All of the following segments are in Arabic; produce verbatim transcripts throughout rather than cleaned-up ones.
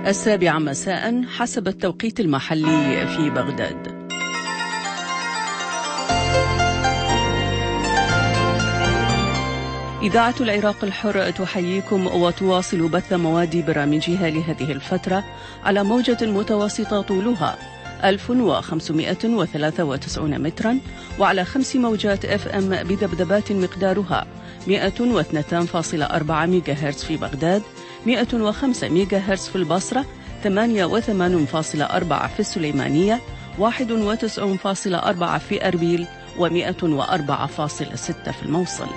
السابعة مساء حسب التوقيت المحلي في بغداد. إذاعة العراق الحر تحييكم وتواصل بث مواد برامجها لهذه الفترة على موجة متوسطة طولها ألف وخمسمائة وثلاثة وتسعين مترا وعلى خمس موجات اف ام بذبذبات مقدارها مئة واثنين فاصلة أربعة ميجا هرتز في بغداد، مئة وخمسة ميجا هرتز في البصرة، ثمانية وثمانين فاصلة أربعة في السليمانية، واحد وتسعين فاصلة أربعة في أربيل، ومئة وأربعة فاصلة ستة في الموصل.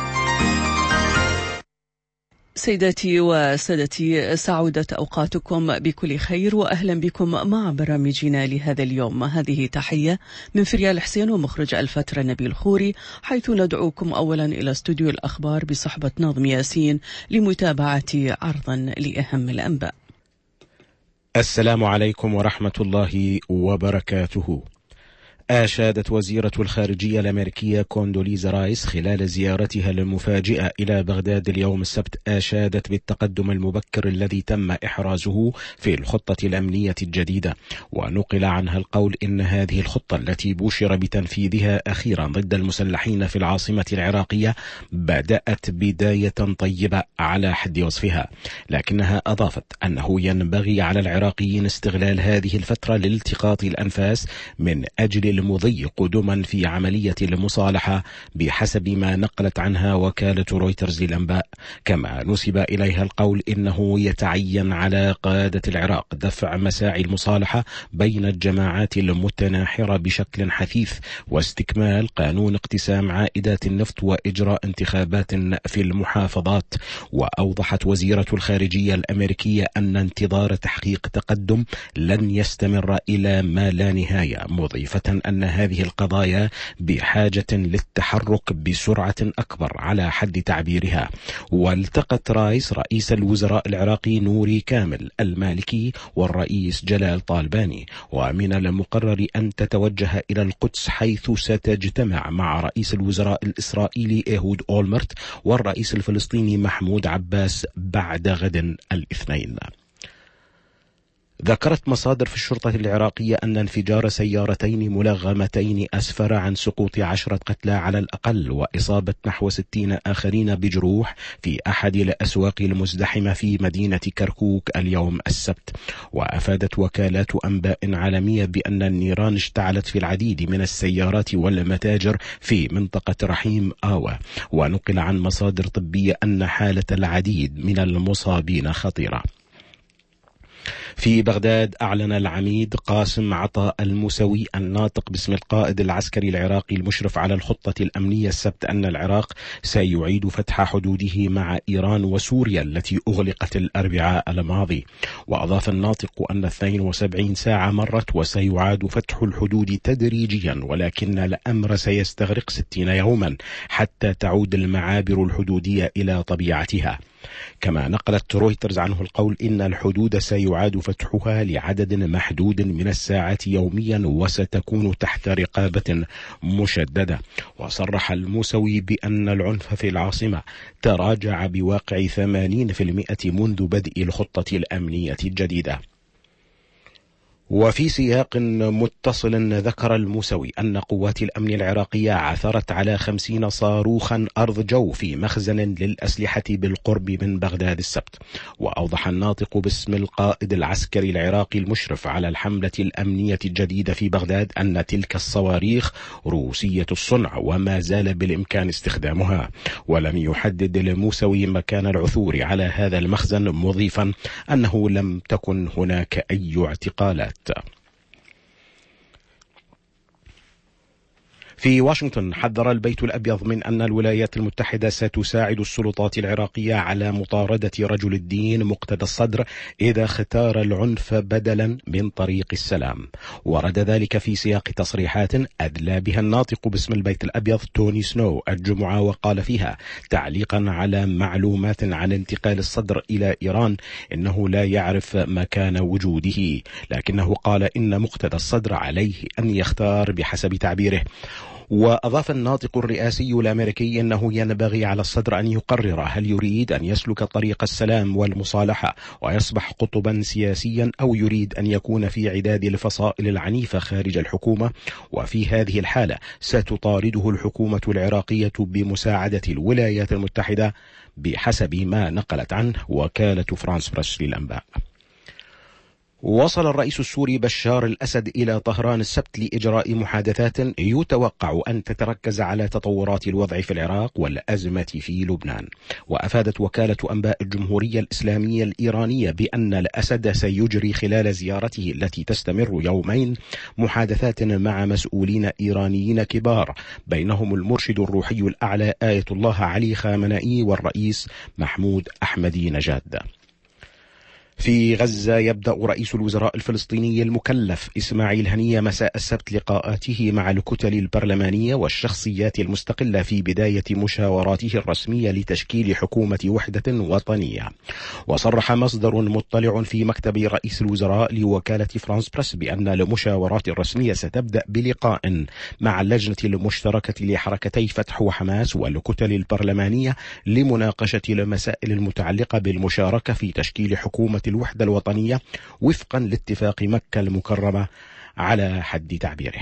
سيداتي وسادتي، سعودت أوقاتكم بكل خير وأهلا بكم مع برامجنا لهذا اليوم. هذه تحية من فريال حسين ومخرج الفترة نبيل خوري، حيث ندعوكم أولا إلى استوديو الأخبار بصحبة ناظم ياسين لمتابعة عرضا لأهم الأنباء. السلام عليكم ورحمة الله وبركاته. أشادت وزيرة الخارجية الأمريكية كوندوليزا رايس خلال زيارتها المفاجئة إلى بغداد اليوم السبت، أشادت بالتقدم المبكر الذي تم إحرازه في الخطة الأمنية الجديدة، ونقل عنها القول إن هذه الخطة التي بشر بتنفيذها أخيرا ضد المسلحين في العاصمة العراقية بدأت بداية طيبة على حد وصفها، لكنها أضافت أنه ينبغي على العراقيين استغلال هذه الفترة لالتقاط الأنفاس من أجل المضي قدما في عملية المصالحة بحسب ما نقلت عنها وكالة رويترز للأنباء. كما نسب إليها القول إنه يتعين على قادة العراق دفع مساعي المصالحة بين الجماعات المتناحرة بشكل حثيث، واستكمال قانون اقتسام عائدات النفط وإجراء انتخابات في المحافظات. وأوضحت وزيرة الخارجية الأمريكية أن انتظار تحقيق تقدم لن يستمر إلى ما لا نهاية، مضيفة أن هذه القضايا بحاجة للتحرك بسرعة أكبر على حد تعبيرها. والتقت رايس رئيس الوزراء العراقي نوري كامل المالكي والرئيس جلال طالباني، ومن المقرر أن تتوجه إلى القدس حيث ستجتمع مع رئيس الوزراء الإسرائيلي إيهود أولمرت والرئيس الفلسطيني محمود عباس بعد غد الاثنين. ذكرت مصادر في الشرطة العراقية أن انفجار سيارتين ملغمتين أسفر عن سقوط عشرة قتلى على الأقل وإصابة نحو ستين آخرين بجروح في أحد الأسواق المزدحمة في مدينة كركوك اليوم السبت. وأفادت وكالات أنباء عالمية بأن النيران اشتعلت في العديد من السيارات والمتاجر في منطقة رحيم آوى. ونقل عن مصادر طبية أن حالة العديد من المصابين خطيرة. في بغداد أعلن العميد قاسم عطاء الموسوي الناطق باسم القائد العسكري العراقي المشرف على الخطة الأمنية السبت أن العراق سيعيد فتح حدوده مع إيران وسوريا التي أغلقت الأربعاء الماضي. وأضاف الناطق أن اثنتين وسبعين ساعة مرت وسيعاد فتح الحدود تدريجيا، ولكن الأمر سيستغرق ستين يوما حتى تعود المعابر الحدودية إلى طبيعتها. كما نقلت رويترز عنه القول إن الحدود سيعاد فتحها لعدد محدود من الساعات يوميا وستكون تحت رقابة مشددة. وصرح الموسوي بأن العنف في العاصمة تراجع بواقع ثمانين بالمئة منذ بدء الخطة الأمنية الجديدة. وفي سياق متصل ذكر الموسوي أن قوات الأمن العراقية عثرت على خمسين صاروخا أرض جو في مخزن للأسلحة بالقرب من بغداد السبت. وأوضح الناطق باسم القائد العسكري العراقي المشرف على الحملة الأمنية الجديدة في بغداد أن تلك الصواريخ روسية الصنع وما زال بالإمكان استخدامها. ولم يحدد الموسوي مكان العثور على هذا المخزن، مضيفا أنه لم تكن هناك أي اعتقالات. في واشنطن حذر البيت الأبيض من أن الولايات المتحدة ستساعد السلطات العراقية على مطاردة رجل الدين مقتدى الصدر إذا اختار العنف بدلا من طريق السلام. ورد ذلك في سياق تصريحات أدلى بها الناطق باسم البيت الأبيض توني سنو الجمعة، وقال فيها تعليقا على معلومات عن انتقال الصدر إلى إيران إنه لا يعرف مكان وجوده، لكنه قال إن مقتدى الصدر عليه أن يختار بحسب تعبيره. وأضاف الناطق الرئاسي الأمريكي أنه ينبغي على الصدر أن يقرر هل يريد أن يسلك طريق السلام والمصالحة ويصبح قطبا سياسيا، أو يريد أن يكون في عداد الفصائل العنيفة خارج الحكومة. وفي هذه الحالة ستطارده الحكومة العراقية بمساعدة الولايات المتحدة بحسب ما نقلت عنه وكالة فرانس بريس للأنباء. وصل الرئيس السوري بشار الأسد إلى طهران السبت لإجراء محادثات يتوقع أن تتركز على تطورات الوضع في العراق والأزمة في لبنان. وأفادت وكالة أنباء الجمهورية الإسلامية الإيرانية بأن الأسد سيجري خلال زيارته التي تستمر يومين محادثات مع مسؤولين إيرانيين كبار، بينهم المرشد الروحي الأعلى آية الله علي خامنئي والرئيس محمود أحمدي نجاد. في غزة يبدأ رئيس الوزراء الفلسطيني المكلف إسماعيل هنية مساء السبت لقاءاته مع الكتل البرلمانية والشخصيات المستقلة في بداية مشاوراته الرسمية لتشكيل حكومة وحدة وطنية. وصرح مصدر مطلع في مكتب رئيس الوزراء لوكالة فرانس بريس بأن المشاورات الرسمية ستبدأ بلقاء مع اللجنة المشتركة لحركتي فتح وحماس والكتل البرلمانية لمناقشة المسائل المتعلقة بالمشاركة في تشكيل حكومة الوحدة الوطنية وفقا لاتفاق مكة المكرمة على حد تعبيره.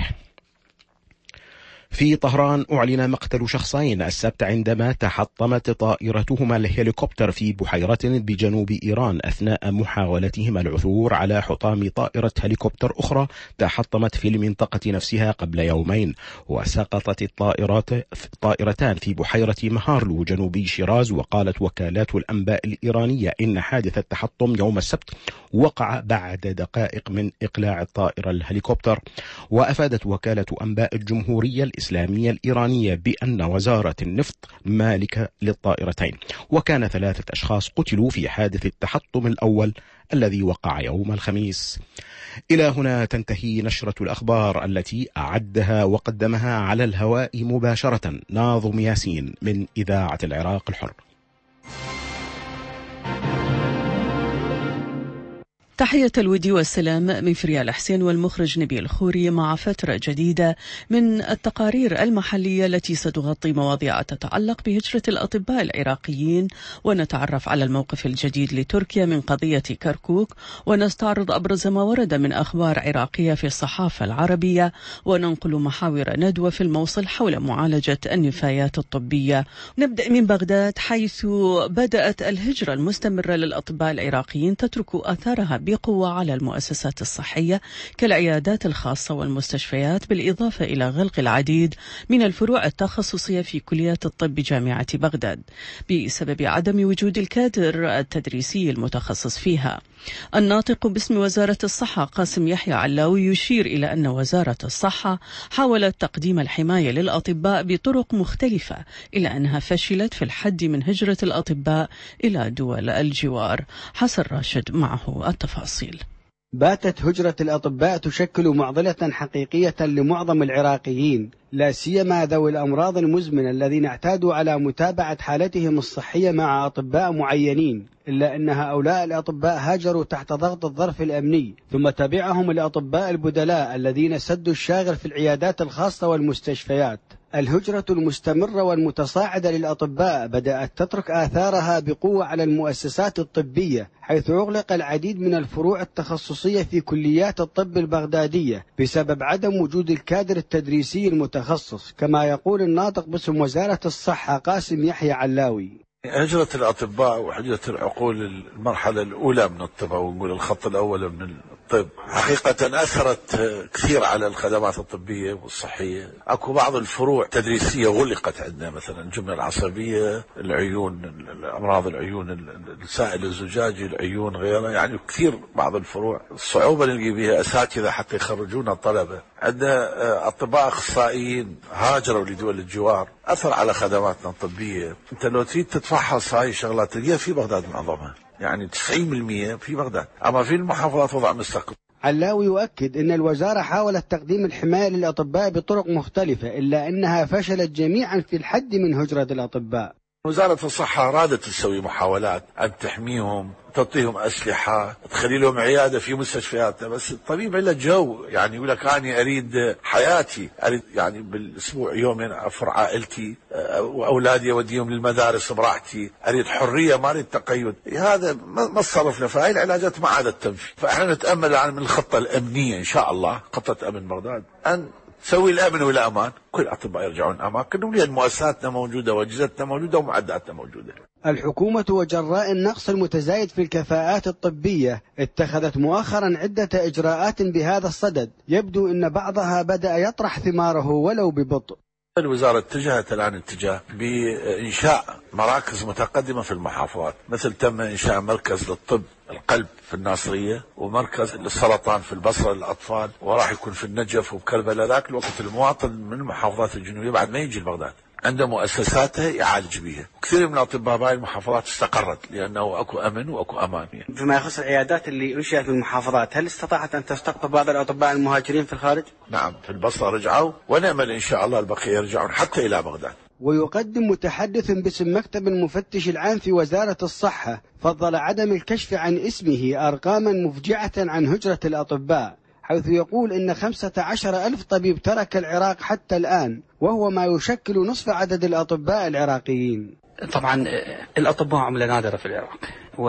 في طهران أعلن مقتل شخصين السبت عندما تحطمت طائرتهما الهليكوبتر في بحيرة بجنوب إيران أثناء محاولتهما العثور على حطام طائرة هليكوبتر أخرى تحطمت في المنطقة نفسها قبل يومين. وسقطت الطائرات طائرتان في بحيرة مهارلو جنوبي شيراز. وقالت وكالات الأنباء الإيرانية إن حادث التحطم يوم السبت وقع بعد دقائق من إقلاع الطائرة الهليكوبتر. وأفادت وكالة أنباء الجمهورية الإسلامية الإيرانية بأن وزارة النفط مالكة للطائرتين، وكان ثلاثة أشخاص قتلوا في حادث التحطم الأول الذي وقع يوم الخميس. إلى هنا تنتهي نشرة الأخبار التي أعدها وقدمها على الهواء مباشرة ناظم ياسين من إذاعة العراق الحر. تحية الود والسلام من فريال حسين والمخرج نبيل خوري، مع فترة جديدة من التقارير المحلية التي ستغطي مواضيع تتعلق بهجرة الأطباء العراقيين، ونتعرف على الموقف الجديد لتركيا من قضية كركوك، ونستعرض أبرز ما ورد من أخبار عراقية في الصحافة العربية، وننقل محاور ندوة في الموصل حول معالجة النفايات الطبية. نبدأ من بغداد، حيث بدأت الهجرة المستمرة للأطباء العراقيين تترك آثارها بقوة على المؤسسات الصحية كالعيادات الخاصة والمستشفيات، بالإضافة إلى غلق العديد من الفروع التخصصية في كليات الطب بجامعة بغداد بسبب عدم وجود الكادر التدريسي المتخصص فيها. الناطق باسم وزارة الصحة قاسم يحيى علاوي يشير إلى أن وزارة الصحة حاولت تقديم الحماية للأطباء بطرق مختلفة، إلا أنها فشلت في الحد من هجرة الأطباء إلى دول الجوار. حسن راشد معه التفاصيل. باتت هجرة الأطباء تشكل معضلة حقيقية لمعظم العراقيين، لا سيما ذوي الأمراض المزمنة الذين اعتادوا على متابعة حالتهم الصحية مع أطباء معينين، إلا أن هؤلاء الأطباء هاجروا تحت ضغط الظرف الأمني، ثم تبعهم الأطباء البدلاء الذين سدوا الشاغر في العيادات الخاصة والمستشفيات. الهجرة المستمرة والمتصاعدة للأطباء بدأت تترك آثارها بقوة على المؤسسات الطبية، حيث أغلق العديد من الفروع التخصصية في كليات الطب البغدادية بسبب عدم وجود الكادر التدريسي المتخصص، كما يقول الناطق باسم وزارة الصحة قاسم يحيى علاوي. هجرة الأطباء وهجرة العقول المرحلة الأولى من الطب، أو نقول الخط الأول من الطب، حقيقة أثرت كثير على الخدمات الطبية والصحية. أكو بعض الفروع التدريسية غلقت عندنا، مثلا الجملة العصبية، العيون، الأمراض العيون، السائل الزجاجي، العيون، غيرها. يعني كثير بعض الفروع الصعوبة نلقي بها أساتذة حتى يخرجون الطلبة. عندنا أطباء أخصائيين هاجروا لدول الجوار، أثر على خدماتنا الطبية. أنت لو تريد تتفحص هاي الشغلات تلقيها في بغداد معظمها، يعني تسعين بالمئة في بغداد، أما في المحافظات وضع مستقل. علاوي يؤكد أن الوزارة حاولت تقديم الحماية للأطباء بطرق مختلفة، إلا أنها فشلت جميعا في الحد من هجرة الأطباء. وزارة الصحة أرادت تسوي محاولات أن تحميهم، تعطيهم أسلحة، تخلي لهم عيادة في مستشفياتنا، بس الطبيب له جو، يعني يقول لك أنا أريد حياتي، أريد يعني بالأسبوع يومين أفر عائلتي وأولادي أوديهم للمدارس براحتي، أريد حرية ما أريد تقيد. هذا ما صرفنا، فهاي العلاجات ما عادت تنفي. فإحنا نتأمل عن من الخطة الأمنية إن شاء الله، خطة أمن بغداد، أن تسوي الأمن والأمان، كل الأطباء يرجعون أماكنهم، لأن مؤسساتنا موجودة وأجهزتنا موجودة ومعداتنا موجودة. الحكومة وجراء النقص المتزايد في الكفاءات الطبية اتخذت مؤخرا عدة إجراءات بهذا الصدد، يبدو أن بعضها بدأ يطرح ثماره ولو ببطء. الوزارة اتجهت الآن اتجاه بإنشاء مراكز متقدمة في المحافظات، مثل تم إنشاء مركز للطب القلب في الناصرية، ومركز للسرطان في البصرة للأطفال، وراح يكون في النجف وبكربلاء. ذاك الوقت المواطن من المحافظات الجنوبية بعد ما يجي لبغداد عنده مؤسساته يعالج بها. كثير من الأطباء بهاي المحافظات استقرت لأنه أكو أمن وأكو أمان. فيما يخص العيادات اللي أنشئت في المحافظات، هل استطاعت أن تستقطب بعض الأطباء المهاجرين في الخارج؟ نعم، في البصرة رجعوا، ونأمل إن شاء الله البقية يرجعون حتى إلى بغداد. ويقدم متحدث باسم مكتب المفتش العام في وزارة الصحة فضل عدم الكشف عن اسمه أرقاما مفجعة عن هجرة الأطباء، حيث يقول إن خمسة عشر ألف طبيب ترك العراق حتى الآن، وهو ما يشكل نصف عدد الأطباء العراقيين. طبعا الأطباء عملة نادرة في العراق،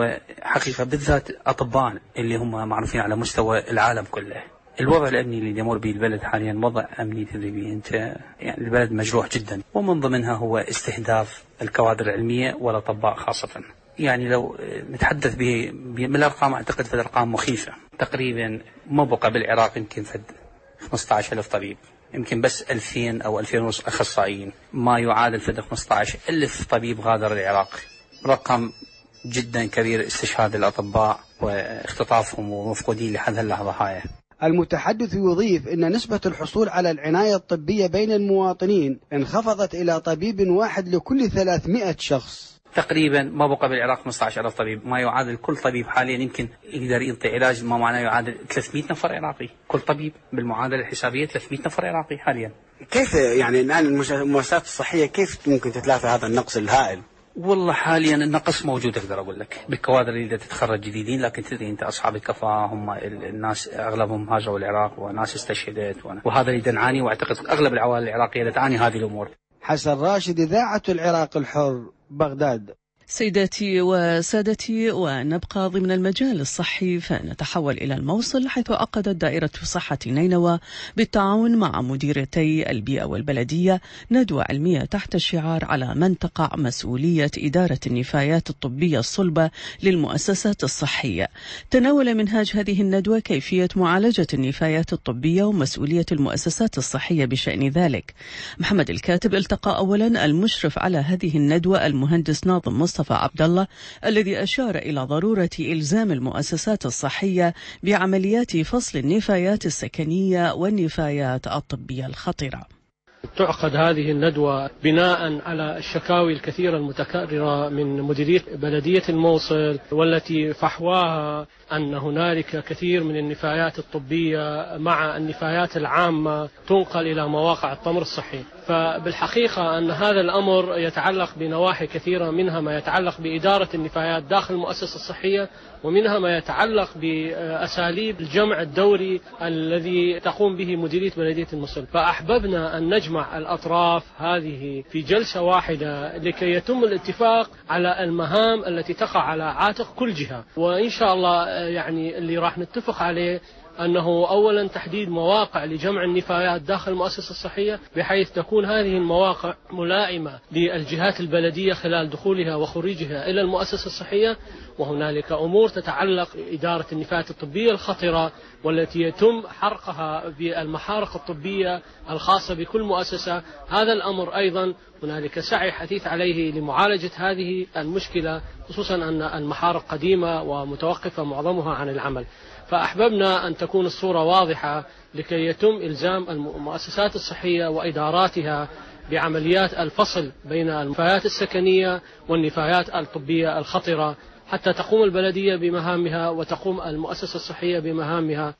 وحقيقة بالذات أطباء اللي هم معروفين على مستوى العالم كله. الوضع الأمني اللي يمر به البلد حاليا وضع أمني تدريبي، أنت يعني البلد مجروح جدا، ومن ضمنها هو استهداف الكوادر العلمية والأطباء خاصة. يعني لو نتحدث به بالأرقام، أعتقد في الأرقام مخيفة. تقريبا ما بقى بالعراق يمكن فد خمسة عشر ألف طبيب، يمكن بس ألفين أو ألفين ونص أخصائيين، ما يعادل فد خمسة عشر ألف طبيب غادر العراق. رقم جدا كبير استشهاد الأطباء واختطافهم ومفقودين لحد اللحظة هاي. المتحدث يضيف أن نسبة الحصول على العناية الطبية بين المواطنين انخفضت إلى طبيب واحد لكل ثلاثمائة شخص. تقريبا ما بقى بالعراق خمسة عشر ألف طبيب، ما يعادل كل طبيب حاليا يمكن يقدر يعطي علاج، ما معناه يعادل ثلاثمائة نفر عراقي. كل طبيب بالمعادلة الحسابية ثلاثمائة نفر عراقي حاليا. كيف يعني الآن المؤسسات الصحية كيف ممكن تتلافى هذا النقص الهائل؟ والله حاليا النقص موجود، اقدر اقول لك بالكوادر اللي تتخرج جديدين، لكن تدري انت اصحاب الكفاءه هم الناس اغلبهم هاجروا العراق وناس استشهدت، وهذا اللي نعاني، واعتقد اغلب العوائل العراقيه تعاني هذه الامور. حسن راشد، إذاعة العراق الحر، بغداد. سيداتي وسادتي، ونبقى ضمن المجال الصحي فنتحول إلى الموصل، حيث عقدت دائرة صحة نينوى بالتعاون مع مديريتي البيئة والبلدية ندوة علمية تحت الشعار على من تقع مسؤولية إدارة النفايات الطبية الصلبة للمؤسسات الصحية. تناول منهاج هذه الندوة كيفية معالجة النفايات الطبية ومسؤولية المؤسسات الصحية بشأن ذلك. محمد الكاتب التقى أولا المشرف على هذه الندوة المهندس ناظم مصطفى عبد الله، الذي أشار إلى ضرورة إلزام المؤسسات الصحية بعمليات فصل النفايات السكنية والنفايات الطبية الخطرة. تعقد هذه الندوة بناء على الشكاوي الكثيرة المتكررة من مديرية بلدية الموصل، والتي فحواها أن هنالك كثير من النفايات الطبية مع النفايات العامة تنقل إلى مواقع التمر الصحي. فبالحقيقة أن هذا الأمر يتعلق بنواحي كثيرة، منها ما يتعلق بإدارة النفايات داخل المؤسسة الصحية، ومنها ما يتعلق بأساليب الجمع الدوري الذي تقوم به مديرية بلدية الموصل. فأحببنا أن نجمع الأطراف هذه في جلسة واحدة لكي يتم الاتفاق على المهام التي تقع على عاتق كل جهة. وإن شاء الله يعني اللي راح نتفق عليه أنه أولا تحديد مواقع لجمع النفايات داخل المؤسسة الصحية، بحيث تكون هذه المواقع ملائمة للجهات البلدية خلال دخولها وخروجها إلى المؤسسة الصحية. وهنالك أمور تتعلق بإدارة النفايات الطبية الخطرة، والتي يتم حرقها بالمحارق الطبية الخاصة بكل مؤسسة. هذا الأمر أيضا هنالك سعي حثيث عليه لمعالجة هذه المشكلة، خصوصا أن المحارق قديمة ومتوقفة معظمها عن العمل. فأحببنا أن تكون الصورة واضحة لكي يتم إلزام المؤسسات الصحية وإداراتها بعمليات الفصل بين النفايات السكنية والنفايات الطبية الخطرة، حتى تقوم البلدية بمهامها وتقوم المؤسسة الصحية بمهامها.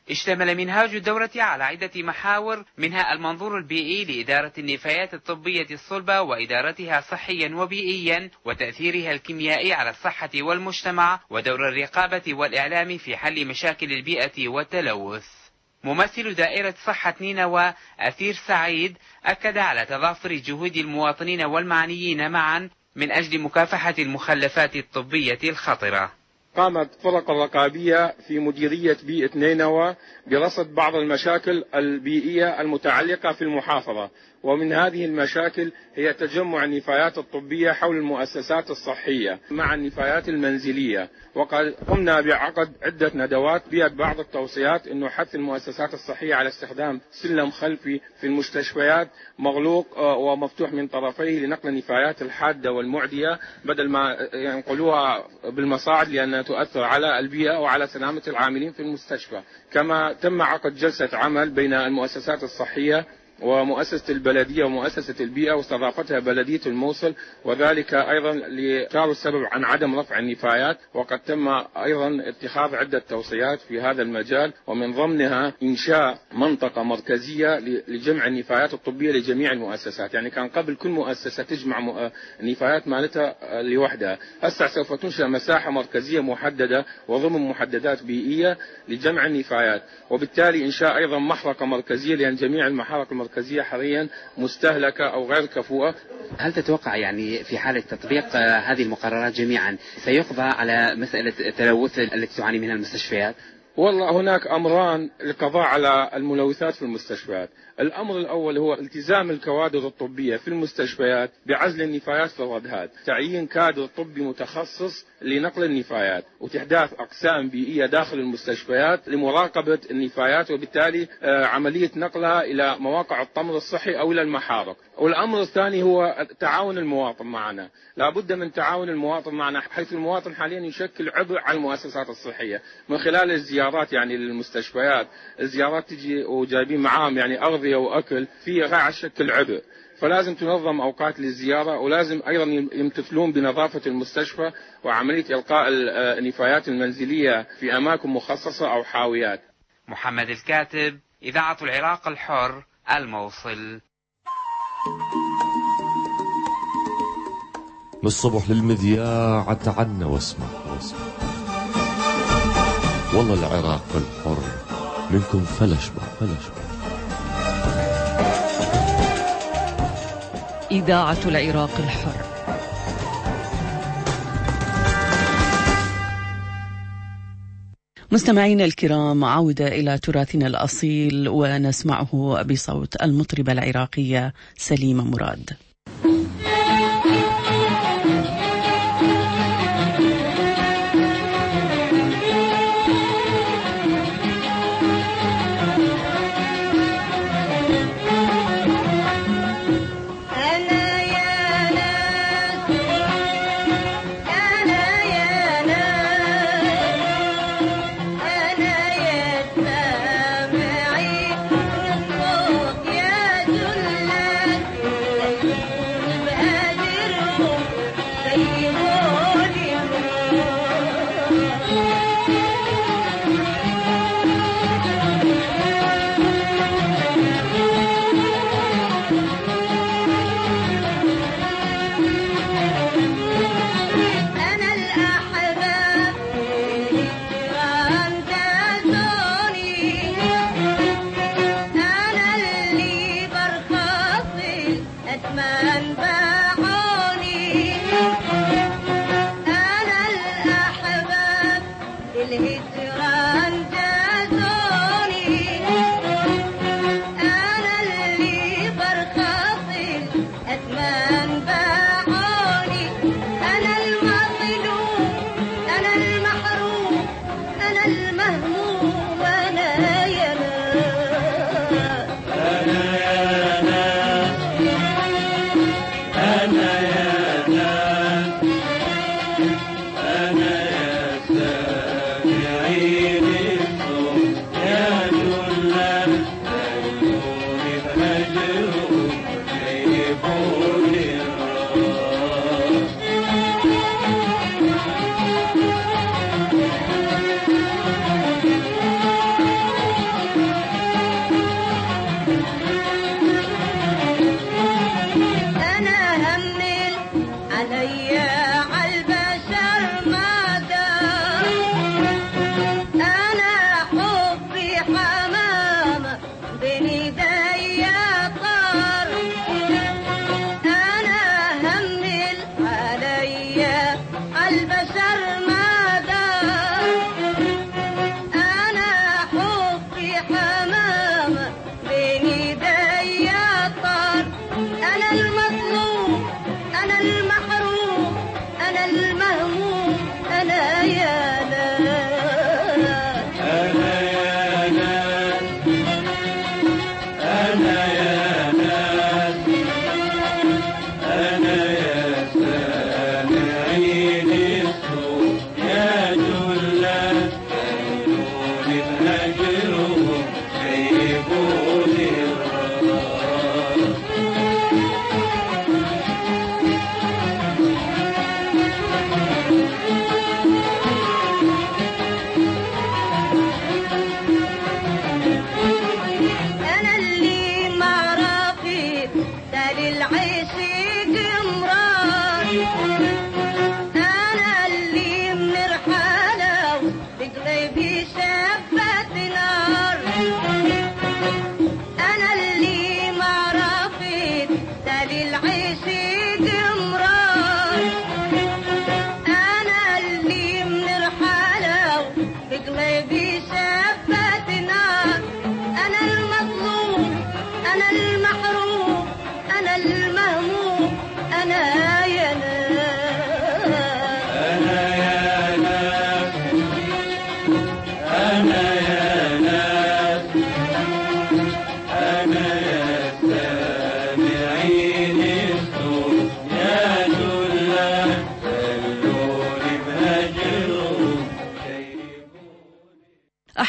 اشتمل منهاج الدورة على عدة محاور، منها المنظور البيئي لإدارة النفايات الطبية الصلبة وإدارتها صحيا وبيئيا، وتأثيرها الكيميائي على الصحة والمجتمع، ودور الرقابة والإعلام في حل مشاكل البيئة والتلوث. ممثل دائرة صحة نينوى أثير سعيد أكد على تضافر جهود المواطنين والمعنيين معا من أجل مكافحة المخلفات الطبية الخطرة. قامت فرق الرقابية في مديرية بيئة نينوى برصد بعض المشاكل البيئية المتعلقة في المحافظة، ومن هذه المشاكل هي تجمع النفايات الطبية حول المؤسسات الصحية مع النفايات المنزلية. وقد قمنا بعقد عدة ندوات بيد بعض التوصيات أنه حث المؤسسات الصحية على استخدام سلم خلفي في المستشفيات مغلوق ومفتوح من طرفيه لنقل النفايات الحادة والمعدية بدل ما ينقلوها بالمصاعد، لأنها تؤثر على البيئة وعلى سلامة العاملين في المستشفى. كما تم عقد جلسة عمل بين المؤسسات الصحية ومؤسسة البلدية ومؤسسة البيئة واستضافتها بلدية الموصل، وذلك أيضا لكانوا السبب عن عدم رفع النفايات. وقد تم أيضا اتخاذ عدة توصيات في هذا المجال، ومن ضمنها إنشاء منطقة مركزية لجمع النفايات الطبية لجميع المؤسسات. يعني كان قبل كل مؤسسة تجمع النفايات مالتها لوحدها، هسه سوف تنشأ مساحة مركزية محددة وضمن محددات بيئية لجمع النفايات، وبالتالي إنشاء أيضا محرقة مركزية، لأن جميع المحارق المركزية المركزية حاليا مستهلكة أو غير كفؤة. هل تتوقع يعني في حالة تطبيق هذه المقررات جميعا سيقضى على مسألة التلوث التي تعاني منها المستشفيات؟ والله هناك أمران للقضاء على الملوثات في المستشفيات. الأمر الأول هو التزام الكوادر الطبية في المستشفيات بعزل النفايات في الردهات، تعيين كادر طبي متخصص لنقل النفايات، وتحداث أقسام بيئية داخل المستشفيات لمراقبة النفايات، وبالتالي عملية نقلها إلى مواقع الطمر الصحي أو إلى المحارق. والأمر الثاني هو تعاون المواطن معنا، لا بد من تعاون المواطن معنا، حيث المواطن حاليا يشكل عبء على المؤسسات الصحية من خلال الزيارات يعني للمستشفيات. الزيارات تجي وجايبين معاهم يعني أغذية وأكل فيها على شكل عبء، فلازم تنظم أوقات للزيارة، ولازم أيضا يمتثلون بنظافة المستشفى وعملية إلقاء النفايات المنزلية في أماكن مخصصة أو حاويات. محمد الكاتب، إذاعة العراق الحر، الموصل. من الصبح للمذياع تعنا واسمع واسمع، والله العراق الحر منكم فلش بع فلش بع. إذاعة العراق الحر. مستمعينا الكرام، عودة إلى تراثنا الأصيل ونسمعه بصوت المطربة العراقية سليمة مراد.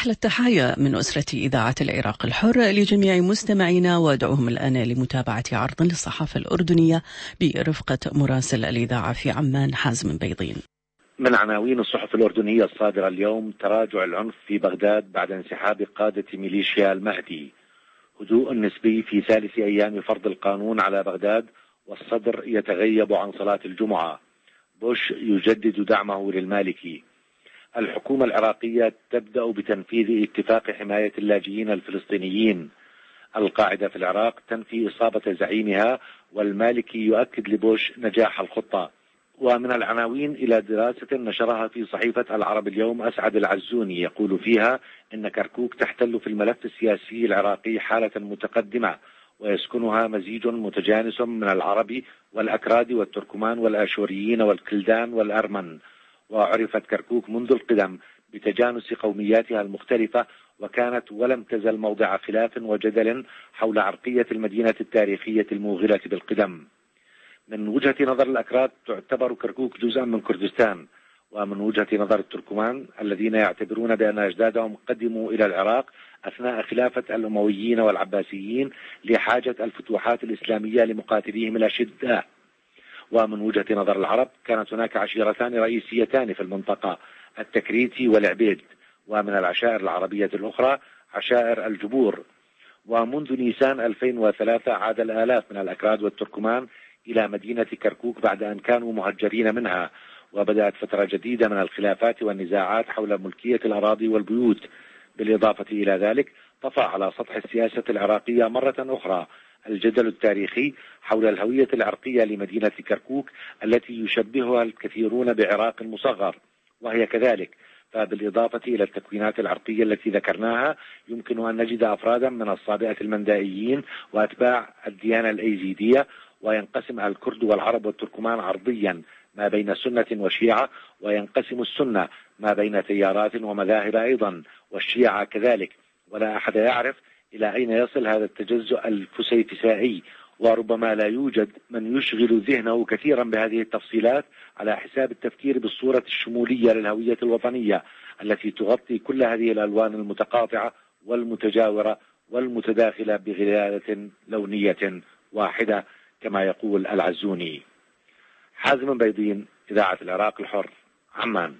أحلى التحايا من أسرة إذاعة العراق الحر لجميع مستمعينا، وادعوهم الآن لمتابعة عرض للصحافة الأردنية برفقة مراسل الإذاعة في عمان حازم بيضين. من عناوين الصحف الأردنية الصادرة اليوم: تراجع العنف في بغداد بعد انسحاب قادة ميليشيا المهدي، هدوء نسبي في ثالث أيام فرض القانون على بغداد، والصدر يتغيب عن صلاة الجمعة، بوش يجدد دعمه للمالكي، الحكومة العراقية تبدأ بتنفيذ اتفاق حماية اللاجئين الفلسطينيين، القاعدة في العراق تنفي إصابة زعيمها، والمالكي يؤكد لبوش نجاح الخطة. ومن العناوين إلى دراسة نشرها في صحيفة العرب اليوم أسعد العزوني، يقول فيها إن كركوك تحتل في الملف السياسي العراقي حالة متقدمة، ويسكنها مزيج متجانس من العرب والأكراد والتركمان والآشوريين والكلدان والأرمن، وعرفت كركوك منذ القدم بتجانس قومياتها المختلفة، وكانت ولم تزل موضع خلاف وجدل حول عرقية المدينة التاريخية الموغلة بالقدم. من وجهة نظر الأكراد تعتبر كركوك جزءا من كردستان، ومن وجهة نظر التركمان الذين يعتبرون بأن أجدادهم قدموا إلى العراق أثناء خلافة الأمويين والعباسيين لحاجة الفتوحات الإسلامية لمقاتليهم الأشداء. ومن وجهة نظر العرب كانت هناك عشيرتان رئيسيتان في المنطقة، التكريتي والعبيد، ومن العشائر العربية الأخرى عشائر الجبور. ومنذ نيسان ألفين وثلاثة عاد الآلاف من الأكراد والتركمان إلى مدينة كركوك بعد أن كانوا مهجرين منها، وبدأت فترة جديدة من الخلافات والنزاعات حول ملكية الأراضي والبيوت. بالإضافة إلى ذلك طفى على سطح السياسة العراقية مرة أخرى الجدل التاريخي حول الهوية العرقية لمدينة كركوك التي يشبهها الكثيرون بعراق المصغر، وهي كذلك. فبالإضافة إلى التكوينات العرقية التي ذكرناها يمكن أن نجد أفرادا من الصابئة المندائيين وأتباع الديانة الأيزيدية، وينقسم الكرد والعرب والتركمان عرضيا ما بين سنة وشيعة، وينقسم السنة ما بين تيارات ومذاهب أيضا، والشيعة كذلك، ولا أحد يعرف إلى أين يصل هذا التجزؤ الفسيفسائي، وربما لا يوجد من يشغل ذهنه كثيرا بهذه التفصيلات على حساب التفكير بالصورة الشمولية للهوية الوطنية التي تغطي كل هذه الألوان المتقاطعة والمتجاورة والمتداخلة بغلالة لونية واحدة كما يقول العزوني. حازم بيضين، إذاعة العراق الحر، عمان.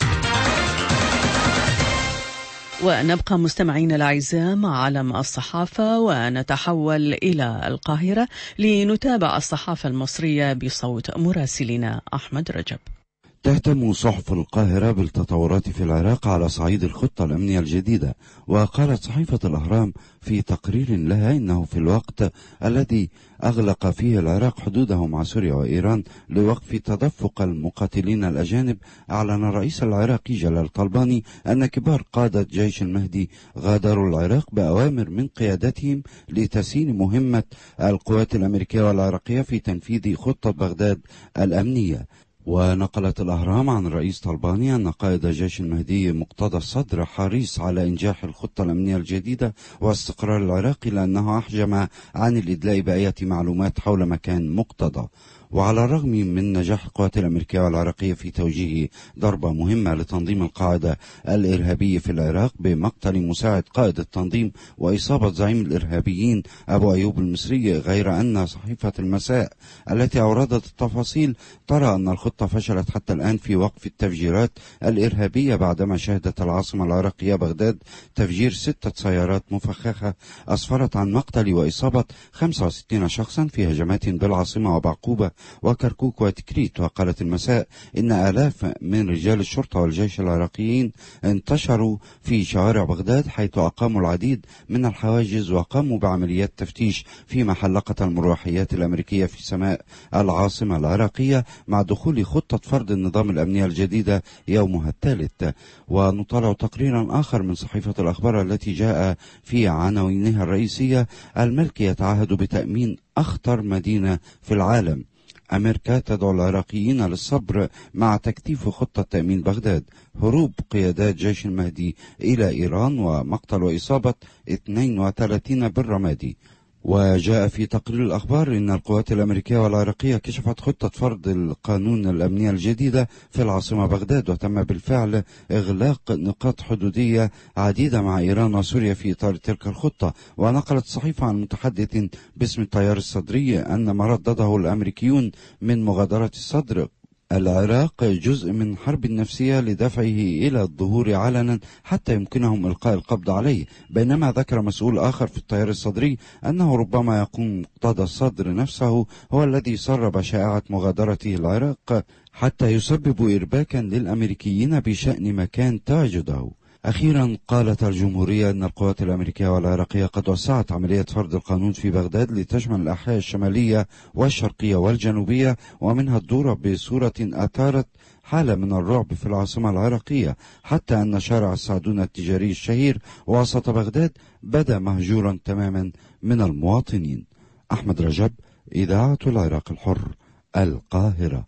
ونبقى مستمعين الأعزاء مع عالم الصحافة، ونتحول إلى القاهرة لنتابع الصحافة المصرية بصوت مراسلنا أحمد رجب. تهتم صحف القاهرة بالتطورات في العراق على صعيد الخطة الأمنية الجديدة، وقالت صحيفة الأهرام في تقرير لها إنه في الوقت الذي أغلق فيه العراق حدوده مع سوريا وإيران لوقف تدفق المقاتلين الأجانب، أعلن الرئيس العراقي جلال طلباني أن كبار قادة جيش المهدي غادروا العراق بأوامر من قيادتهم لتسيين مهمة القوات الأمريكية والعراقية في تنفيذ خطة بغداد الأمنية. ونقلت الأهرام عن الرئيس طلباني أن قائد جيش المهدي مقتدى الصدر حريص على إنجاح الخطة الأمنية الجديدة واستقرار العراق، لأنه أحجم عن الإدلاء بأية معلومات حول مكان مقتدى. وعلى الرغم من نجاح القوات الأمريكية والعراقية في توجيه ضربة مهمة لتنظيم القاعدة الإرهابية في العراق بمقتل مساعد قائد التنظيم وإصابة زعيم الإرهابيين أبو أيوب المصري، غير أن صحيفة المساء التي أوردت التفاصيل ترى أن الخطة فشلت حتى الآن في وقف التفجيرات الإرهابية، بعدما شهدت العاصمة العراقية بغداد تفجير ستة سيارات مفخخة أسفرت عن مقتل وإصابة خمسة وستين شخصا في هجمات بالعاصمة وبعقوبة وكركوك وتكريت. وقالت المساء إن آلاف من رجال الشرطة والجيش العراقيين انتشروا في شوارع بغداد، حيث أقاموا العديد من الحواجز وقاموا بعمليات تفتيش فيما حلقت المروحيات الأمريكية في سماء العاصمة العراقية مع دخول خطة فرض النظام الأمنية الجديدة يومها الثالث. ونطالع تقريرا آخر من صحيفة الأخبار التي جاء في عناوينها الرئيسية: الملك يتعهد بتأمين أخطر مدينة في العالم، أمريكا تدعو العراقيين للصبر مع تكثيف خطة تأمين بغداد، هروب قيادات جيش المهدي إلى إيران، ومقتل وإصابة اثنين وثلاثين بالرمادي. وجاء في تقرير الأخبار أن القوات الأمريكية والعراقية كشفت خطة فرض القانون الأمنية الجديدة في العاصمة بغداد، وتم بالفعل إغلاق نقاط حدودية عديدة مع إيران وسوريا في إطار تلك الخطة. ونقلت الصحيفة عن متحدث باسم التيار الصدري أن ما ردده الأمريكيون من مغادرة الصدر العراق جزء من حرب نفسية لدفعه إلى الظهور علنا حتى يمكنهم إلقاء القبض عليه، بينما ذكر مسؤول آخر في التيار الصدري أنه ربما يكون مقتدى الصدر نفسه هو الذي سرب شائعة مغادرته العراق حتى يسبب إرباكا للأمريكيين بشأن مكان تواجده. أخيرا قالت الجمهورية أن القوات الأمريكية والعراقية قد وسعت عملية فرض القانون في بغداد لتشمل الأحياء الشمالية والشرقية والجنوبية، ومنها الدورة بصورة أثارت حالة من الرعب في العاصمة العراقية، حتى أن شارع السعدون التجاري الشهير وسط بغداد بدا مهجورا تماما من المواطنين. أحمد رجب، إذاعة العراق الحر، القاهرة.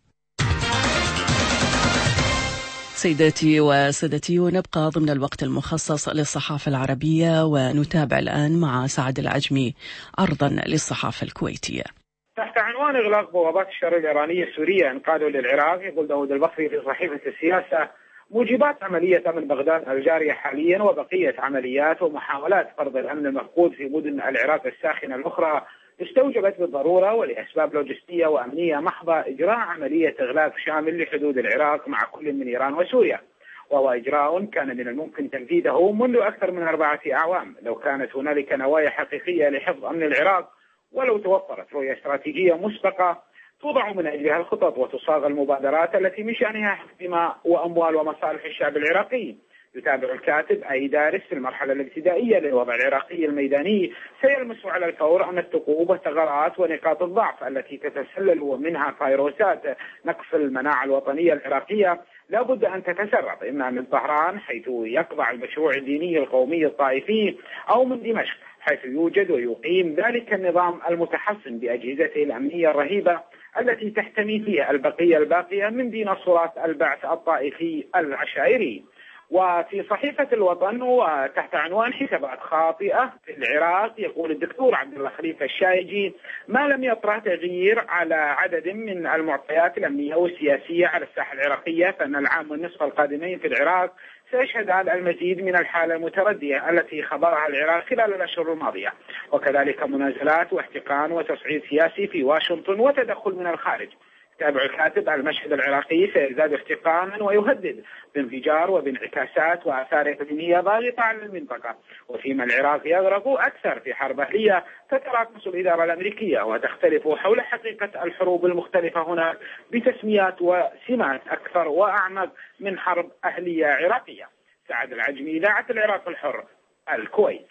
سيداتي وسادتي، ونبقى ضمن الوقت المخصص للصحافة العربية، ونتابع الآن مع سعد العجمي عرضا للصحافة الكويتية. تحت عنوان إغلاق بوابات الشر الإيرانية السورية إنقاذه للعراق، يقول داود البصري في صحيفة السياسة: موجبات عملية أمن بغداد الجارية حاليا وبقية عمليات ومحاولات فرض الأمن المفقود في مدن العراق الساخنة الأخرى استوجبت بالضرورة ولأسباب لوجستية وأمنية محضة إجراء عملية إغلاق شامل لحدود العراق مع كل من إيران وسوريا، وهو إجراء كان من الممكن تنفيذه منذ أكثر من أربعة أعوام لو كانت هنالك نوايا حقيقية لحفظ أمن العراق، ولو توفرت رؤية استراتيجية مسبقة توضع من أجلها الخطط وتصاغ المبادرات التي من شأنها حفظ دماء وأموال ومصالح الشعب العراقي. يتابع الكاتب أي دارس في المرحلة الابتدائية للوضع العراقي الميداني سيلمس على الفور أن الثقوب والثغرات ونقاط الضعف التي تتسلل منها فيروسات نقص المناعة الوطنية العراقية لا بد أن تتسرب، إما من طهران حيث يقضع المشروع الديني القومي الطائفي، أو من دمشق حيث يوجد ويقيم ذلك النظام المتحصن بأجهزته الأمنية الرهيبة التي تحتمي فيها البقية الباقية من ديناصورات البعث الطائفي العشائري. وفي صحيفة الوطن وتحت عنوان حسابات خاطئة في العراق، يقول الدكتور عبد الله خليفة الشايجي: ما لم يطرح تغيير على عدد من المعطيات الأمنية والسياسية على الساحة العراقية، فإن العام والنصف القادمين في العراق سيشهد على المزيد من الحالة المتردية التي خبرها العراق خلال الأشهر الماضية، وكذلك منازلات واحتقان وتصعيد سياسي في واشنطن وتدخل من الخارج. تابع الكاتب: المشهد العراقي سيزداد احتقانا ويهدد بانفجار وبانعكاسات وآثار إقليمية ضاغطة على المنطقة، وفيما العراق يغرق أكثر في حرب أهلية تتراكم الإدارة الأمريكية وتختلف حول حقيقة الحروب المختلفة هناك بتسميات وسمات أكثر وأعمق من حرب أهلية عراقية. سعد العجمي، إذاعة العراق الحر، الكويت.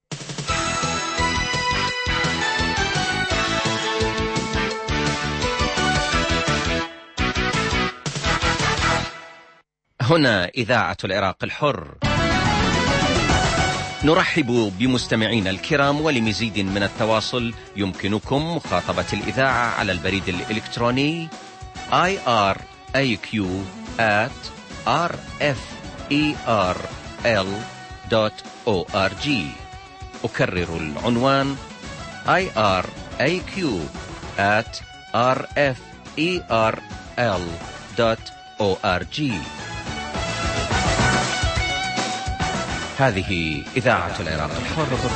هنا إذاعة العراق الحر، نرحب بمستمعينا الكرام، ولمزيد من التواصل يمكنكم مخاطبة الإذاعة على البريد الإلكتروني آي آر إيه كيو آت آر إف إي آر إل دوت أو آر جي. أكرر العنوان آي آر إيه كيو آت آر إف إي آر إل دوت أو آر جي. هذه إذاعة العراق الحر.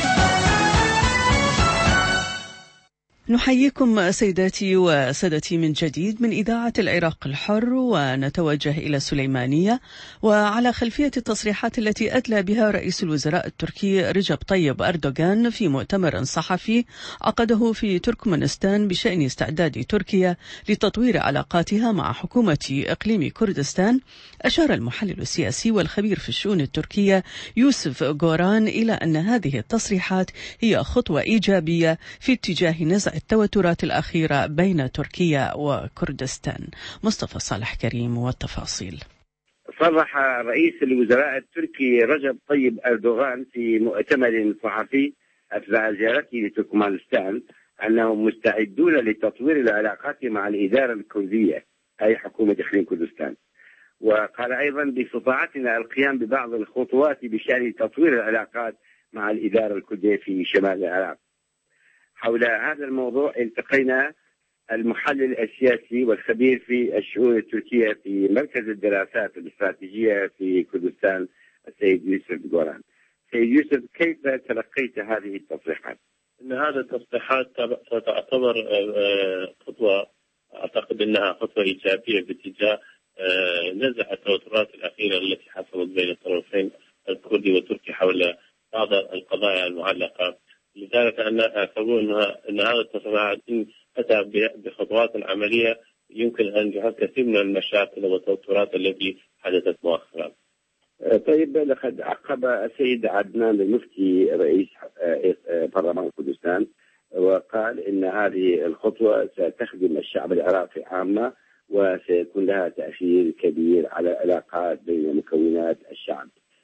نحييكم سيداتي وسادتي من جديد من إذاعة العراق الحر، ونتوجه إلى السليمانية، وعلى خلفية التصريحات التي أدلى بها رئيس الوزراء التركي رجب طيب أردوغان في مؤتمر صحفي عقده في تركمانستان بشأن استعداد تركيا لتطوير علاقاتها مع حكومة إقليم كردستان. أشار المحلل السياسي والخبير في الشؤون التركية يوسف غوران إلى أن هذه التصريحات هي خطوة إيجابية في اتجاه نزع التوترات الأخيرة بين تركيا وكردستان. مصطفى صالح كريم والتفاصيل. صرح رئيس الوزراء التركي رجب طيب أردوغان في مؤتمر صحفي أثناء زيارته لتركمانستان أنهم مستعدون لتطوير العلاقات مع الإدارة الكردية أي حكومة إقليم كردستان، وقال أيضا باستطاعتنا القيام ببعض الخطوات بشأن تطوير العلاقات مع الإدارة الكردية في شمال العراق. حول هذا الموضوع التقينا المحلل السياسي والخبير في الشؤون التركية في مركز الدراسات الاستراتيجية في كردستان السيد يوسف جوران. سيد يوسف، كيف تلقيت هذه التصريحات؟ ان هذه التصريحات تعتبر خطوه، اعتقد انها خطوه ايجابيه باتجاه نزع التوترات الاخيره التي حصلت بين الطرفين الكردي والتركي حول بعض القضايا المعلقه. لذلك انا اقول ان هذا التصريحات ان اتى بخطوات عمليه يمكن ان يحل كثير من المشاكل والتوترات التي حدثت مؤخرا. طيب، لقد عقب السيد عدنان المفتي رئيس برلمان كردستان وقال ان هذه الخطوه ستخدم الشعب العراقي عامه وسيكون لها تاثير كبير على العلاقات بين مكونات الشعب.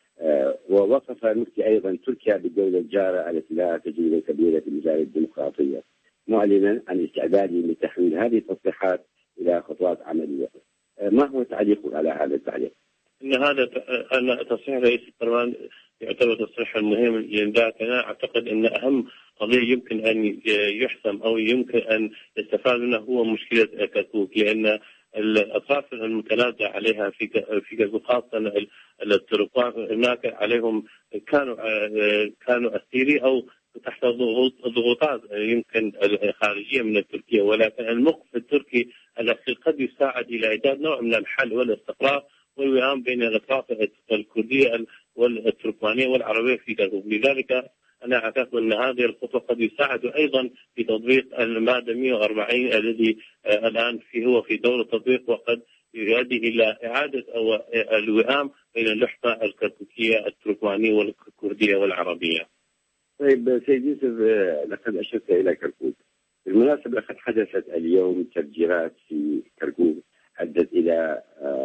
ووصف المفتي ايضا تركيا بالدوله الجاره التي لها تجربه كبيره في المجال الديمقراطيه، معلنا عن استعداده لتحويل هذه التصريحات الى خطوات عمليه. ما هو تعليقك على هذا التعليق؟ ان هذا ان تصريح رئيس البرلمان يعتبر تصريحا مهما، لذلك انا اعتقد ان اهم قضيه يمكن ان يحسم او يمكن ان يستفاد منها هو مشكله كركوك، لان الاطراف المتنازع عليها في في كركوك خاصه التركمان هناك عليهم كانوا كانوا اسيري او تحت ضغوطات يمكن خارجيه من تركيا، ولكن الموقف التركي الاخير قد يساعد الى ايجاد نوع من الحل والاستقرار والوئام بين الاطراف الكرديه والتركمانيه والعربيه في كركوك. لذلك انا اعتقد ان هذه الخطوه قد يساعد ايضا في تطبيق الماده مئة وأربعين الذي الان في هو في دور التطبيق، وقد يؤدي الى اعاده او الوئام بين اللحظه الكركوكيه التركمانيه والكرديه والعربيه. طيب سيد يوسف، لقد اشرت الى كركوك. بالمناسبه لقد حدثت اليوم تفجيرات في كركوك ادت الى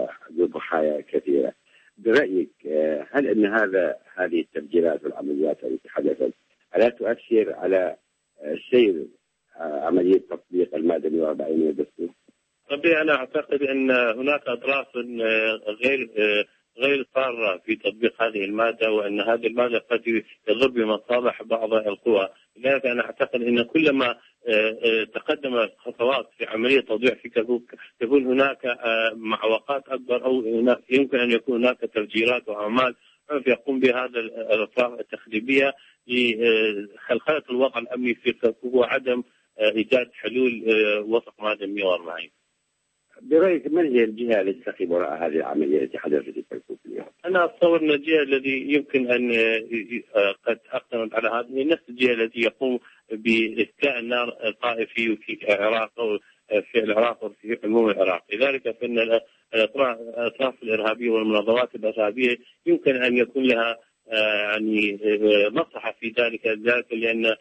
ضحايا كثيره. برأيك هل أن هذا هذه التفجيرات والعمليات التي حدثت ألا تؤثر على سير عملية تطبيق المادة مئة وأربعين من الدستور؟ طبيعي أنا أعتقد أن هناك أطراف غير غير صارة في تطبيق هذه المادة، وأن هذه المادة قد تضر بمصالح بعض القوى. لذلك أنا أعتقد أن كلما تقدم خطوات في عملية تضييع في كركوك يكون هناك معوقات أكبر، أو يمكن أن يكون هناك تفجيرات وأعمال يقوم بهذا الأطراف التخريبية لخلخلة الوضع الأمني في كركوك وعدم إيجاد حلول وفق مادة مئة وأربعين. برأيك من هي الجهة التي تقف وراء هذه العملية التي حدثت في كركوك اليوم؟ أنا أتصور أن الجهة الذي يمكن أن قد أقدمت على هذه نفس الجهة التي يقوم بإسكاء النار الطائفي في العراق أو في العراق وفي عموم العراق. لذلك فإن الأطراف الإرهابية والمنظمات الإرهابية يمكن أن يكون لها يعني مصلحة في ذلك، ذلك لأن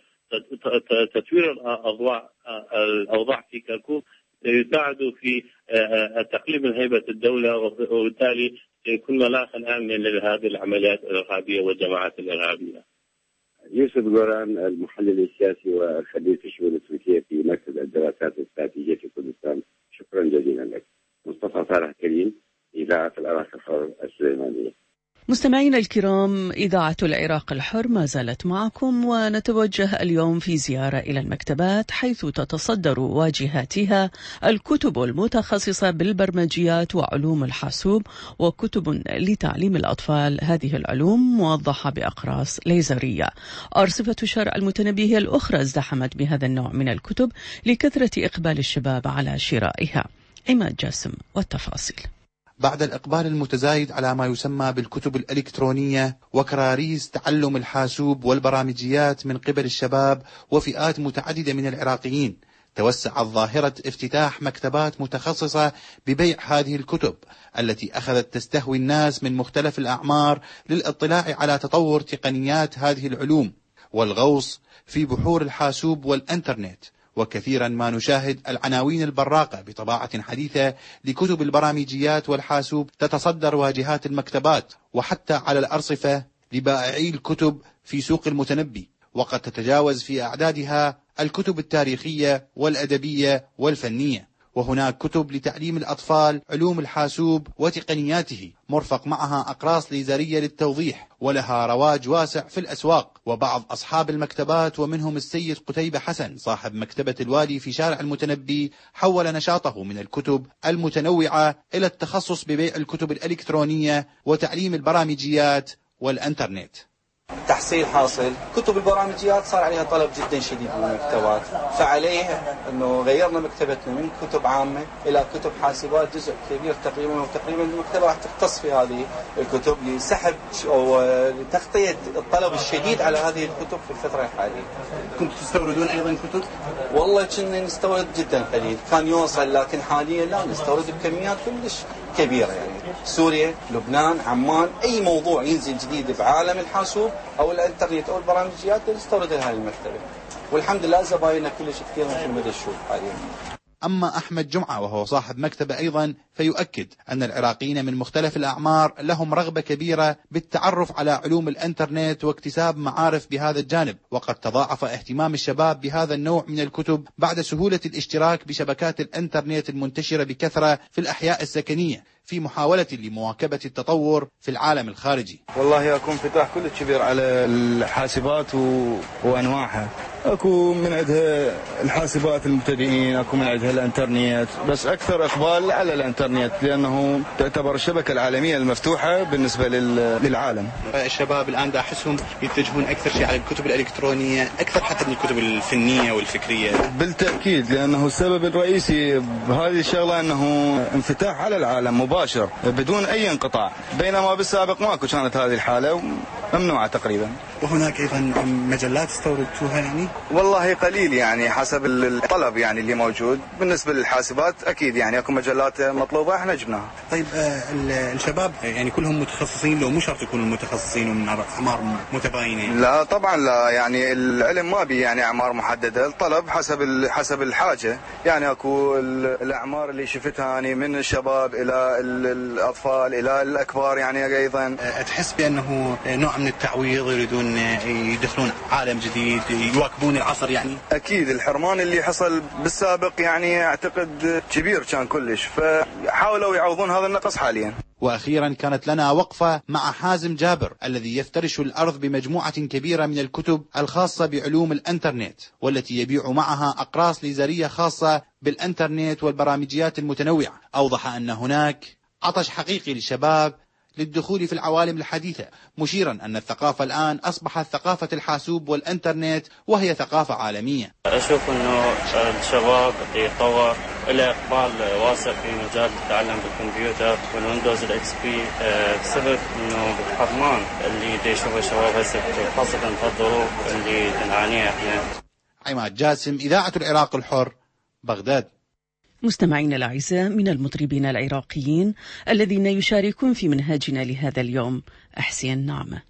تطوير الأوضاع الأوضاع في كركوك يساعد في تقليل من هيبة الدولة، وبالتالي سيكون مناخا آمنا لهذه العمليات الإرهابية والجماعات الإرهابية. يوسف جوران، المحلل السياسي والخبير في الشؤون التركية في مركز الدراسات الاستراتيجية في كردستان، شكرا جزيلا لك. مصطفى صالح كريم، إذاعة العراق الحر السليمانية. مستمعينا الكرام، إذاعة العراق الحر ما زالت معكم، ونتوجه اليوم في زيارة إلى المكتبات حيث تتصدر واجهاتها الكتب المتخصصة بالبرمجيات وعلوم الحاسوب وكتب لتعليم الأطفال. هذه العلوم موضحة بأقراص ليزرية. أرصفة شارع المتنبي هي الأخرى ازدحمت بهذا النوع من الكتب لكثرة إقبال الشباب على شرائها. عماد جاسم والتفاصيل. بعد الإقبال المتزايد على ما يسمى بالكتب الإلكترونية وكراريس تعلم الحاسوب والبرامجيات من قبل الشباب وفئات متعددة من العراقيين، توسعت ظاهرة افتتاح مكتبات متخصصة ببيع هذه الكتب التي أخذت تستهوي الناس من مختلف الأعمار للاطلاع على تطور تقنيات هذه العلوم والغوص في بحور الحاسوب والإنترنت. وكثيرا ما نشاهد العناوين البراقة بطباعة حديثة لكتب البرامجيات والحاسوب تتصدر واجهات المكتبات وحتى على الأرصفة لبائعي الكتب في سوق المتنبي، وقد تتجاوز في أعدادها الكتب التاريخية والأدبية والفنية. وهناك كتب لتعليم الأطفال علوم الحاسوب وتقنياته مرفق معها أقراص ليزرية للتوضيح، ولها رواج واسع في الأسواق. وبعض أصحاب المكتبات ومنهم السيد قتيبة حسن صاحب مكتبة الوالي في شارع المتنبي حول نشاطه من الكتب المتنوعة إلى التخصص ببيع الكتب الإلكترونية وتعليم البرامجيات والإنترنت. تحصيل حاصل كتب البرامجيات صار عليها طلب جدا شديد من المكتبات، فعليه انه غيرنا مكتبتنا من كتب عامه الى كتب حاسبات. جزء كبير تقريبا وتقريبا المكتبه تختص في هذه الكتب لسحب او لتغطيه الطلب الشديد على هذه الكتب في الفتره الحاليه. كنتوا تستوردون ايضا كتب؟ والله كنا نستورد جدا قليل، كان يوصل، لكن حاليا لا نستورد بكميات كلش كبيرة. يعني سوريا، لبنان، عمان، أي موضوع ينزل جديد بعالم الحاسوب أو الإنترنت أو البرامجيات نستورد هذه المكتبة، والحمد لله زبايننا كلش كثير مثل ما تشوف حاليا. أما أحمد جمعة وهو صاحب مكتبة أيضا فيؤكد أن العراقيين من مختلف الأعمار لهم رغبة كبيرة بالتعرف على علوم الإنترنت واكتساب معارف بهذا الجانب، وقد تضاعف اهتمام الشباب بهذا النوع من الكتب بعد سهولة الاشتراك بشبكات الإنترنت المنتشرة بكثرة في الأحياء السكنية في محاولة لمواكبة التطور في العالم الخارجي. والله اكو انفتاح كلش كبير على الحاسبات و... وانواعها. اكو من عندها الحاسبات المبتدئين، اكو من عندها الانترنت، بس اكثر اقبال على الانترنت لانه تعتبر الشبكه العالميه المفتوحه بالنسبه لل... للعالم. الشباب الان دا احسهم يتجهون اكثر شيء على الكتب الالكترونيه اكثر حتى من الكتب الفنيه والفكريه. بالتاكيد، لانه السبب الرئيسي بهذه الشغله انه انفتاح على العالم مباشر بدون اي انقطاع، بينما بالسابق ماكو كانت هذه الحاله ممنوعه تقريبا. وهناك ايضا مجلات استوردتوها يعني؟ والله قليل يعني حسب الطلب يعني اللي موجود. بالنسبه للحاسبات اكيد يعني اكو مجلات مطلوبه احنا جبناها. طيب آه الشباب يعني كلهم متخصصين لو مو شرط يكونوا متخصصين ومن اعمار متباينه؟ لا طبعا لا، يعني العلم ما بي يعني اعمار محدده، الطلب حسب حسب الحاجه. يعني اكو الاعمار اللي شفتها اني من الشباب الى الاطفال الى الاكبار يعني ايضا. تحس بانه نوع من التعويض يريدون يدخلون عالم جديد يواكبون العصر يعني؟ اكيد الحرمان اللي حصل بالسابق يعني اعتقد كبير كان كلش، فحاولوا يعوضون هذا النقص حاليا. وأخيرا كانت لنا وقفة مع حازم جابر الذي يفترش الأرض بمجموعة كبيرة من الكتب الخاصة بعلوم الإنترنت، والتي يبيع معها أقراص ليزرية خاصة بالإنترنت والبرامجيات المتنوعة. أوضح أن هناك عطش حقيقي للشباب للدخول في العوالم الحديثة، مشيرا أن الثقافة الآن أصبحت ثقافة الحاسوب والإنترنت وهي ثقافة عالمية. أشوف أنه الشباب يتطور إلى إقبال واسع في مجال التعلم بالكمبيوتر والويندوز الإكس بي بسبب أنه بالحرمان اللي دي يشوفه الشباب هسه خاصة في الظروف اللي نعانيها احنا. عماد جاسم، إذاعة العراق الحر، بغداد. مستمعينا الأعزاء، من المطربين العراقيين الذين يشاركون في منهاجنا لهذا اليوم أحسين نعمة.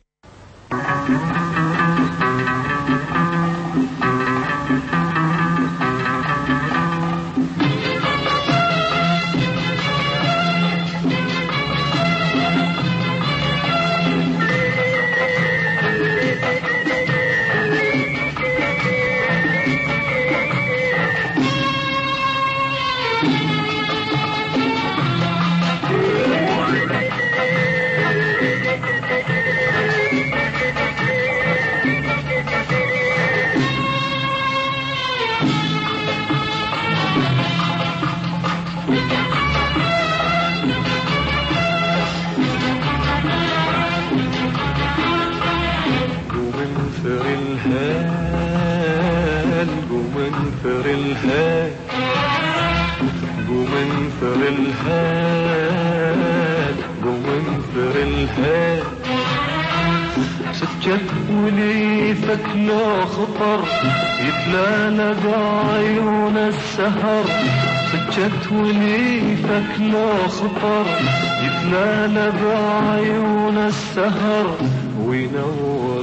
وليفك لو خطر يتلالا بعيون السهر، سكت وليفك لو خطر يتلالا بعيون السهر، وينور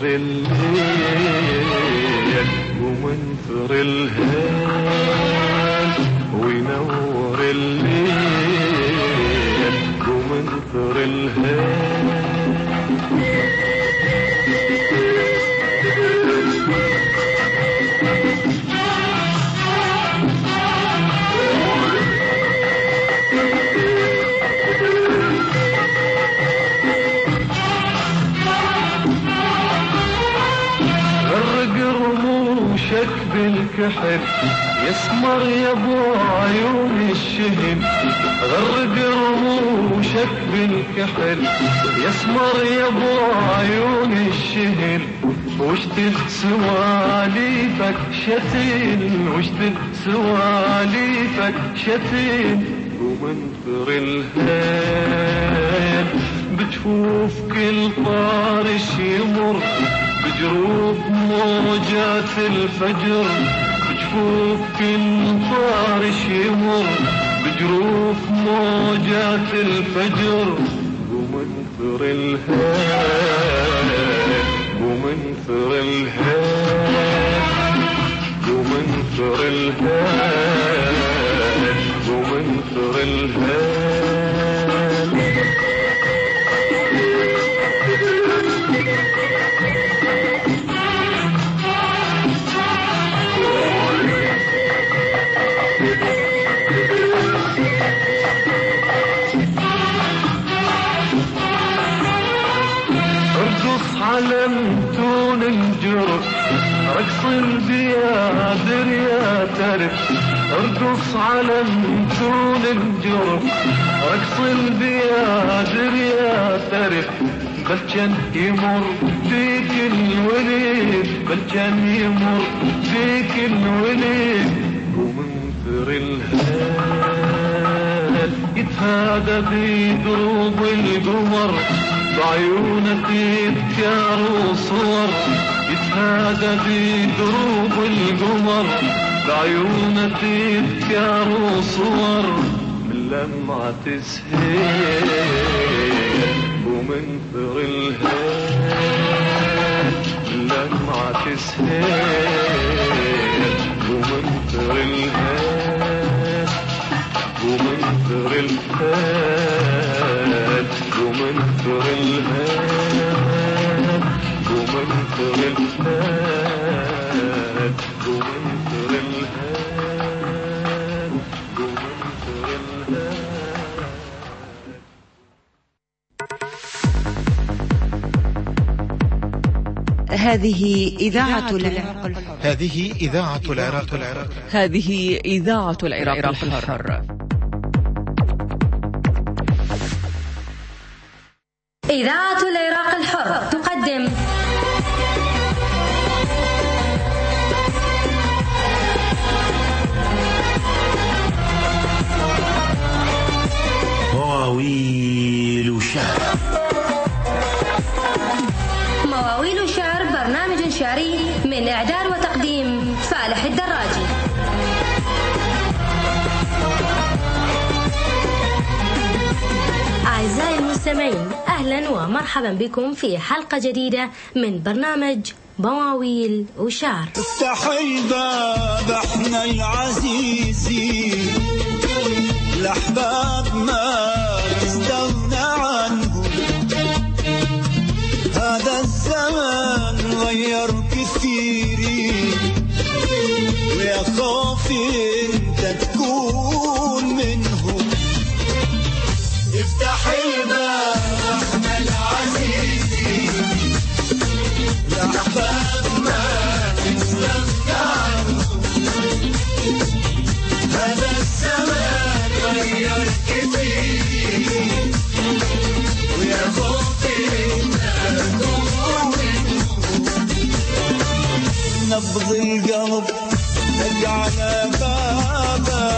الليل ومنثر الهال، وينور الليل ومنثر الهال. رموشك بالكحل يسمر يا ابو عيون الشهل غرد رموشك بالكحل يسمر يا ابو عيون الشهل واشتد سواليفك شتين واشتد سواليفك شتين ومنثر الهيل بجفوف كل طارش يمر بجروب موجات الفجر بجفوف كل طارش يمر بجروف موجات الفجر ومنثر الهيل ومنثر الهيل ومنثر الهيل ومنثر الهيل ارقص على متون الجرف رقص البيادر يا ترف ارقص على متون الجرف رقص البيادر يا ترف بل كان يمر فيك الوليد بل كان يمر فيك الوليد ومنثر الهيل يتهادى بدروب القمر بعيونك يذكروا صور يتهادى بدروب القمر بعيونك يذكروا صور من لمعة سهيل ومنثر الهيل من لمعة سهيل ومنثر الهيل ومنثر الهيل ومنثر الهيل ومنثر الهيل ومنثر الهيل ومنثر الهيل. هذه إذاعة العراق هذه إذاعة العراق هذه إذاعة العراق الحر. إذاعة العراق الحر تقدم مواويل شعر. مواويل شعر برنامج شعري من إعداد وتقديم فالح الدراجي. أعزائي المستمعين، أهلا ومرحبا بكم في حلقة جديدة من برنامج مواويل وشعر. افتح الباب احنا العزيزين الأحباب ما تستغنى عنهم، هذا الزمن غير كثيرين ويا خوفي انت تكون منهم. افتح الباب احنا العزيزين الأحباب ما تستغنى عنهم، هذا الزمان غير كثير ويا خوفي تكون منهم. نبض القلب دق على بابه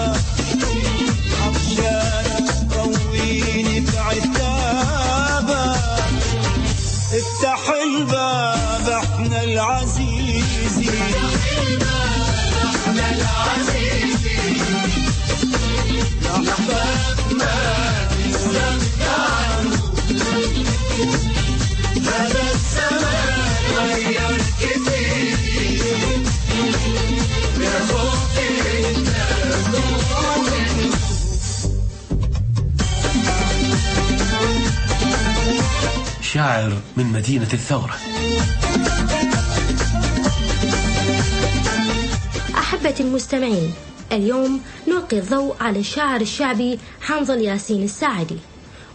عطشان رويني بعتابه. افتح الباب احنا العزيزين احنا العزيزين الأحباب ما تستغنى عنهم، هذا الزمان غير كثير يا خوفي تكون منهم. شاعر من مدينة الثورة. أحبتي المستمعين، اليوم نلقي الضوء على الشاعر الشعبي حنظل ياسين الساعدي،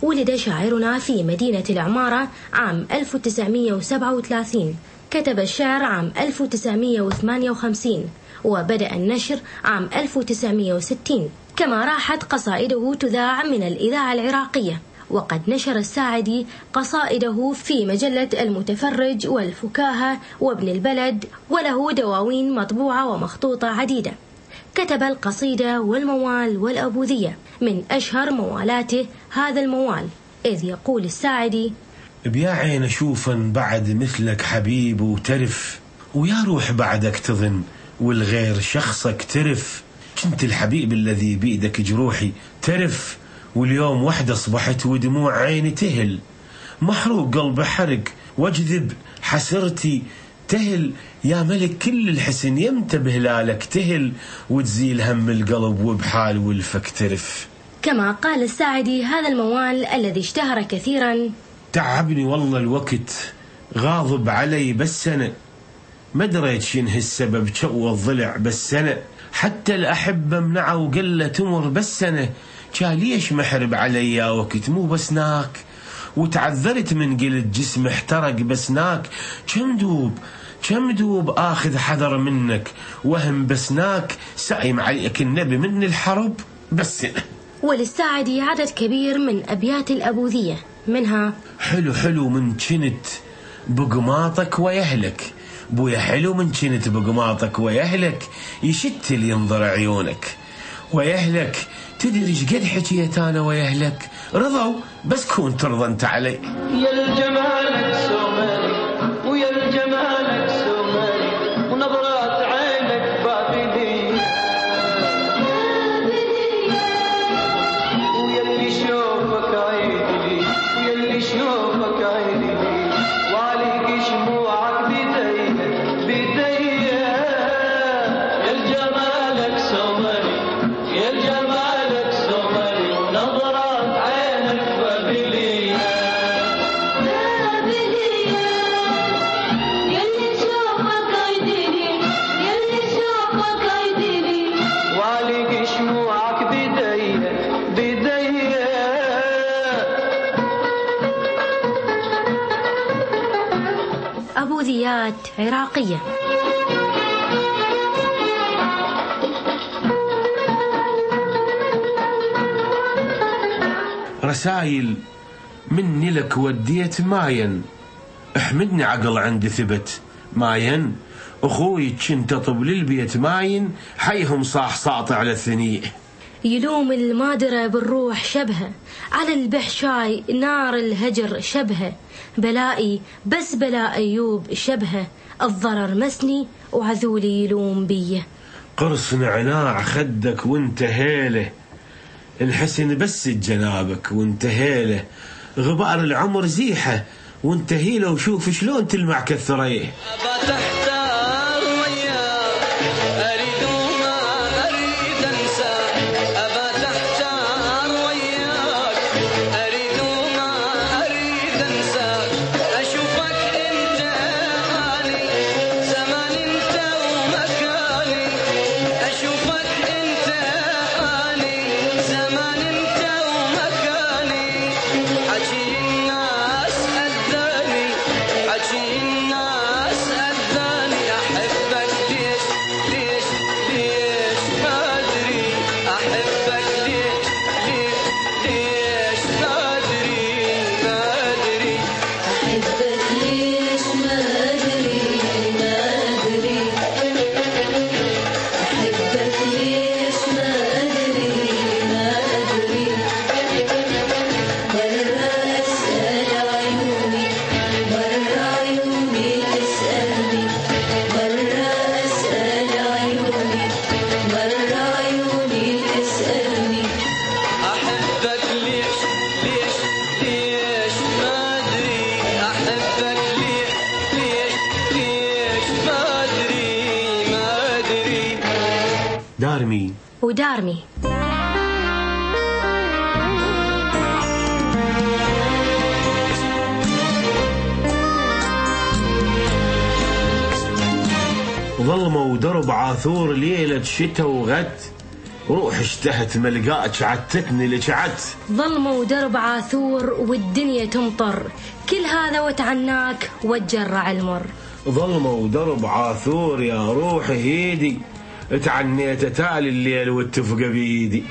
ولد شاعرنا في مدينة العمارة عام ألف وتسعمئة وسبعة وثلاثين. كتب الشعر عام ألف وتسعمئة وثمانية وخمسين وبدأ النشر عام ألف وتسعمئة وستين. كما راحت قصائده تذاع من الإذاعة العراقية. وقد نشر الساعدي قصائده في مجلة المتفرج والفكاهة وابن البلد، وله دواوين مطبوعة ومخطوطة عديدة. كتب القصيدة والموال والأبوذية. من أشهر موالاته هذا الموال، إذ يقول الساعدي: بيا عين أشوفا بعد مثلك حبيب وترف، ويا روح بعدك تظن والغير شخصك ترف. كنت الحبيب الذي بيدك جروحي ترف، واليوم وحدة صبحت ودموع عيني تهل. محروق قلبي حرق واجذب حسرتي تهل. يا ملك كل الحسن يمتى بهلالك تهل، وتزيل هم القلب وبحال والفك ترف. كما قال الساعدي هذا الموال الذي اشتهر كثيرا: تعبني والله الوقت غاضب علي بس أنا، ما دريت شنه السبب شو الضلع بس أنا، حتى الأحبة منعه وقلة تمر بس أنا، كان ليش محرب علي يا وقت مو بسناك، وتعذرت من قلة جسم احترق بسناك. كم دوب كم دوب آخذ حذر منك، وهم بسناك سايم عليك النبي من الحرب بس أنا. وللساعدي عدد كبير من أبيات الأبوذية، منها: حلو حلو من كنت بقماطك ويهلك، بويا حلو من كنت بقماطك ويهلك، يشت اللي ينظر عيونك ويهلك. تدري قد حكيت أنا ويهلك، رضوا بس كون ترضى أنت علي. يا الجمالك سومري ويا الجمالك سومري، ونظرات عينك بابلي، ويا اللي شوفك عيدلي ويا اللي شوفك عيدلي، وعليك شموعك بيديك بيديك. يا الجمالك سومري يا الجمالك سومري، ونظرات عينك بابلي. أبوذيات عراقية. رسائل مني لك وديت ماين، احمدني عقل عندي ثبت ماين، أخوي كنت أطب للبيت ماين، حيهم صاح ساطع على الثنية. يلوم المادرة بالروح شبهه، على البحشاي نار الهجر شبهه، بلائي بس بلاء أيوب شبهه، الضرر مسني وعذولي يلوم بيه. قرص نعناع خدك وانتهيله، الحسن بس جنابك وانتهيله، غبار العمر زيحه وانتهيله، وشوف شلون تلمع كالثريه. دارمي ودارمي. ظلمة ودرب عاثور ليلة شتا وغد، روح اشتهت ملقاك عتتني لجعت. ظلمة ودرب عاثور والدنيا تمطر، كل هذا وتعناك وتجرع المر. ظلمة ودرب عاثور يا روحي هيدي، اتعنيت تالي الليل والتفقى بيدي.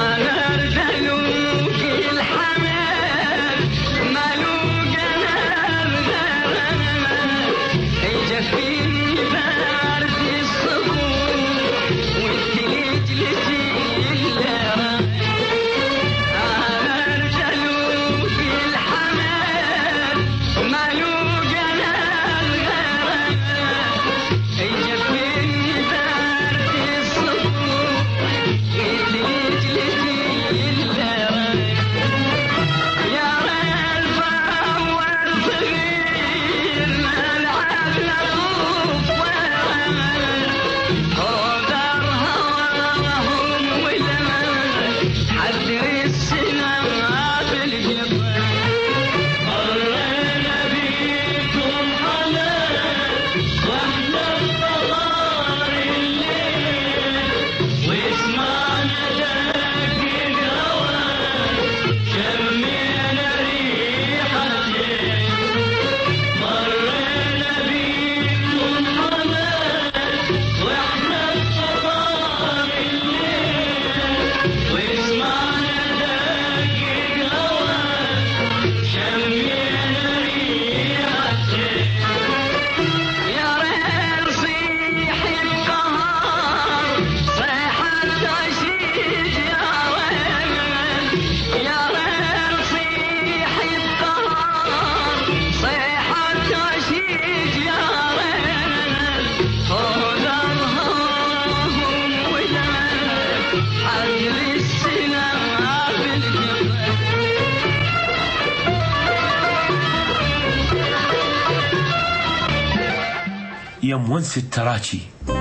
يا مونس التراكي.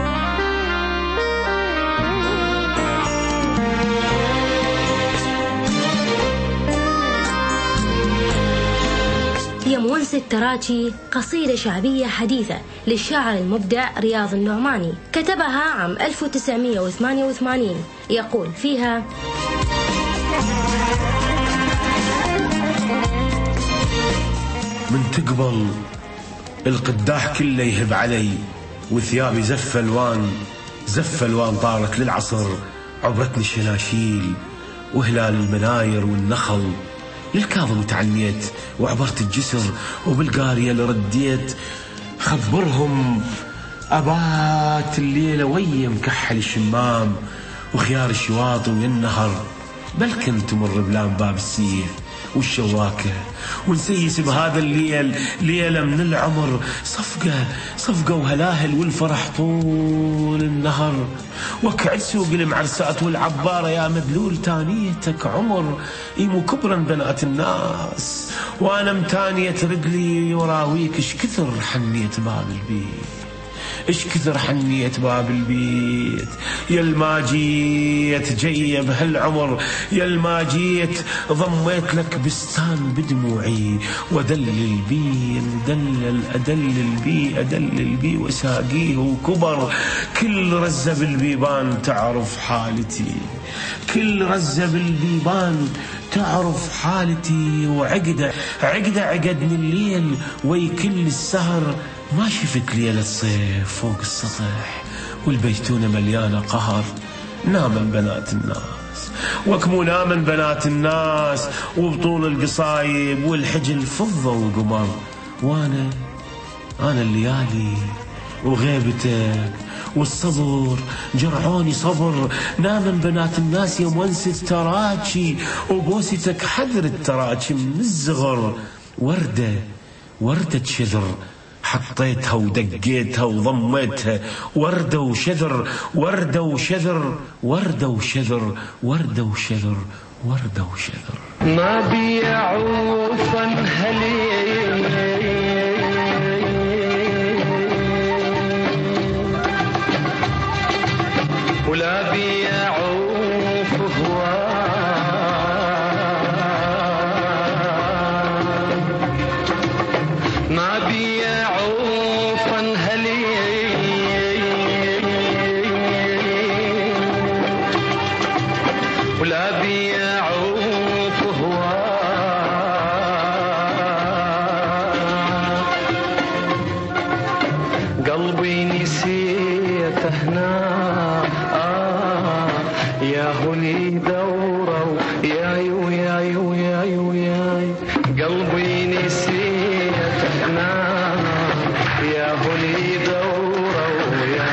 يا مونس التراكي قصيدة شعبية حديثة للشاعر المبدع رياض النعماني، كتبها عام ألف وتسعمئة وثمانية وثمانين. يقول فيها: من تقبل القداح كله يهب علي، وثيابي زف الوان زف الوان طارت للعصر، عبرتني الشناشيل وهلال المناير والنخل. للكاظم تعنيت وعبرت الجسر، وبالقارية اللي رديت خبرهم أبات الليلة ويا مكحل الشمام وخيار الشواطئ والنهر. بل كنت مر بلام باب السيف والشواكة ونسيس بهذا الليل ليلة من العمر، صفقة صفقة وهلاهل والفرح طول النهر. وكعد سوق المعرسات والعبارة يا مدلول تانيتك عمر، إيمو كبرا بنات الناس وأنا متانية رجلي وراويك. إش كثر حنيت باب البيت، إيش كثر حنيت باب البيت، يا الماجيت جاية بهالعمر، يا الماجيت ضميت لك بستان بدموعي ودلل بي دلل أدلل بي أدلل بي وساقيه وكبر. كل رزة بالبيبان تعرف حالتي، كل رزة بالبيبان تعرف حالتي. وعقدة عقدة عقدني الليل وي كل السهر، ما شفت ليلة صيف فوق السطح والبيتونة مليانة قهر. نامن بنات الناس وكمو نامن بنات الناس، وبطول القصايب والحجل فضة وقمر. وانا انا الليالي وغيبتك والصبر جرعوني صبر. نامن بنات الناس يا مونس التراكي، وبوستك حذر التراكي من الزغر. وردة وردة شذر حطيتها ودقيتها وضميتها، وردة وشذر وردة وشذر وردة وشذر وردة وشذر وردة وشذر. ما بيعوفا هليل ولا بيعوف هوان، ما بيعوفا هليل قلبي نسيت هنا آه يا هني دورة يا يو يا يو يا يو يا قلبي نسيت هنا يا هني دورة يا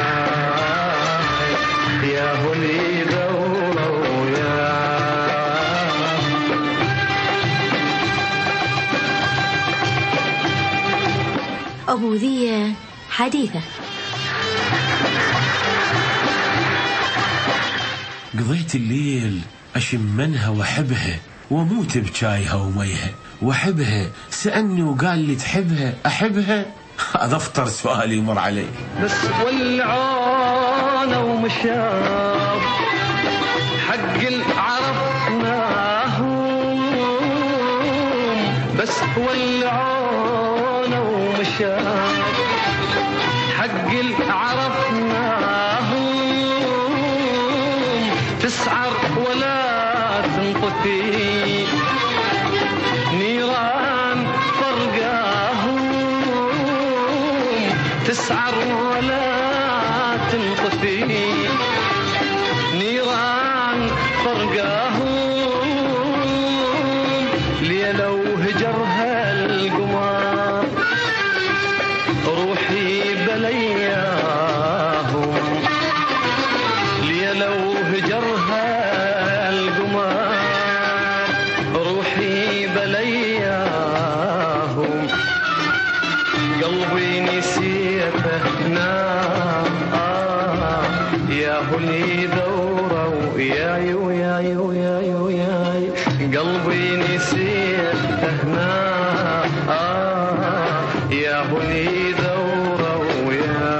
يا هني دورة يا أبوذية حديثة. قضيت الليل أشمنها وأحبها وأموت بجايها وميها وأحبها، سألني وقال لي تحبها أحبها. هذا أفطر سؤالي يمر علي. بس ولعانة ومشاب حق العرفناهم، بس ولعانة ومشاب حق العرفناهم، تسعر ولا تنطفي نيران فرقاهم، تسعر ولا تنطفي نيران فرقاهم، ليلو هجرها القمر روحي بلياهم، ليلو هجرها القمر روحي بلياهم، قلبي نسيته نام آه يا هني دورة يا يو يا يو يا يو يا قلبي نسيته نام آه يا هني دورة يا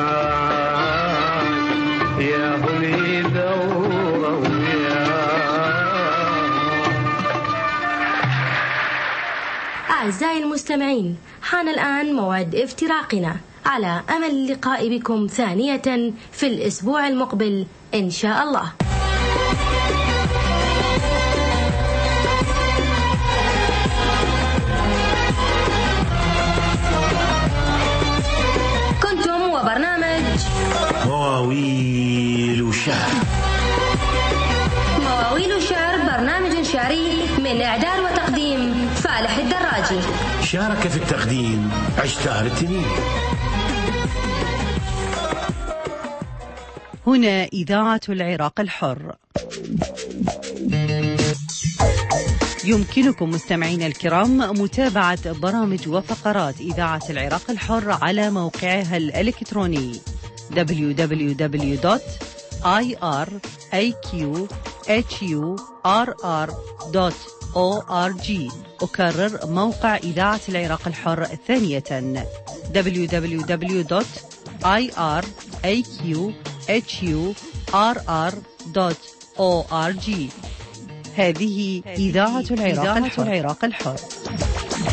يا هني دورة يا. أعزائي المستمعين، حان الآن موعد افتراقنا، على أمل اللقاء بكم ثانية في الأسبوع المقبل إن شاء الله. كنتم وبرنامج مواويل وشعر. مواويل وشعر برنامج شعري من إعداد وتقديم فالح الدراجي. شارك في التقديم عشتار التنين. هنا إذاعة العراق الحر. يمكنكم مستمعين الكرام متابعة برامج وفقرات إذاعة العراق الحر على موقعها الإلكتروني دبليو دبليو دبليو دوت آي آر إيه كيو إتش يو آر آر دوت أو آر جي. أكرر موقع إذاعة العراق الحر ثانية دبليو دبليو دبليو دوت آي آر إيه كيو إتش يو آر آر دوت أو آر جي. هذه إذاعة العراق الحر.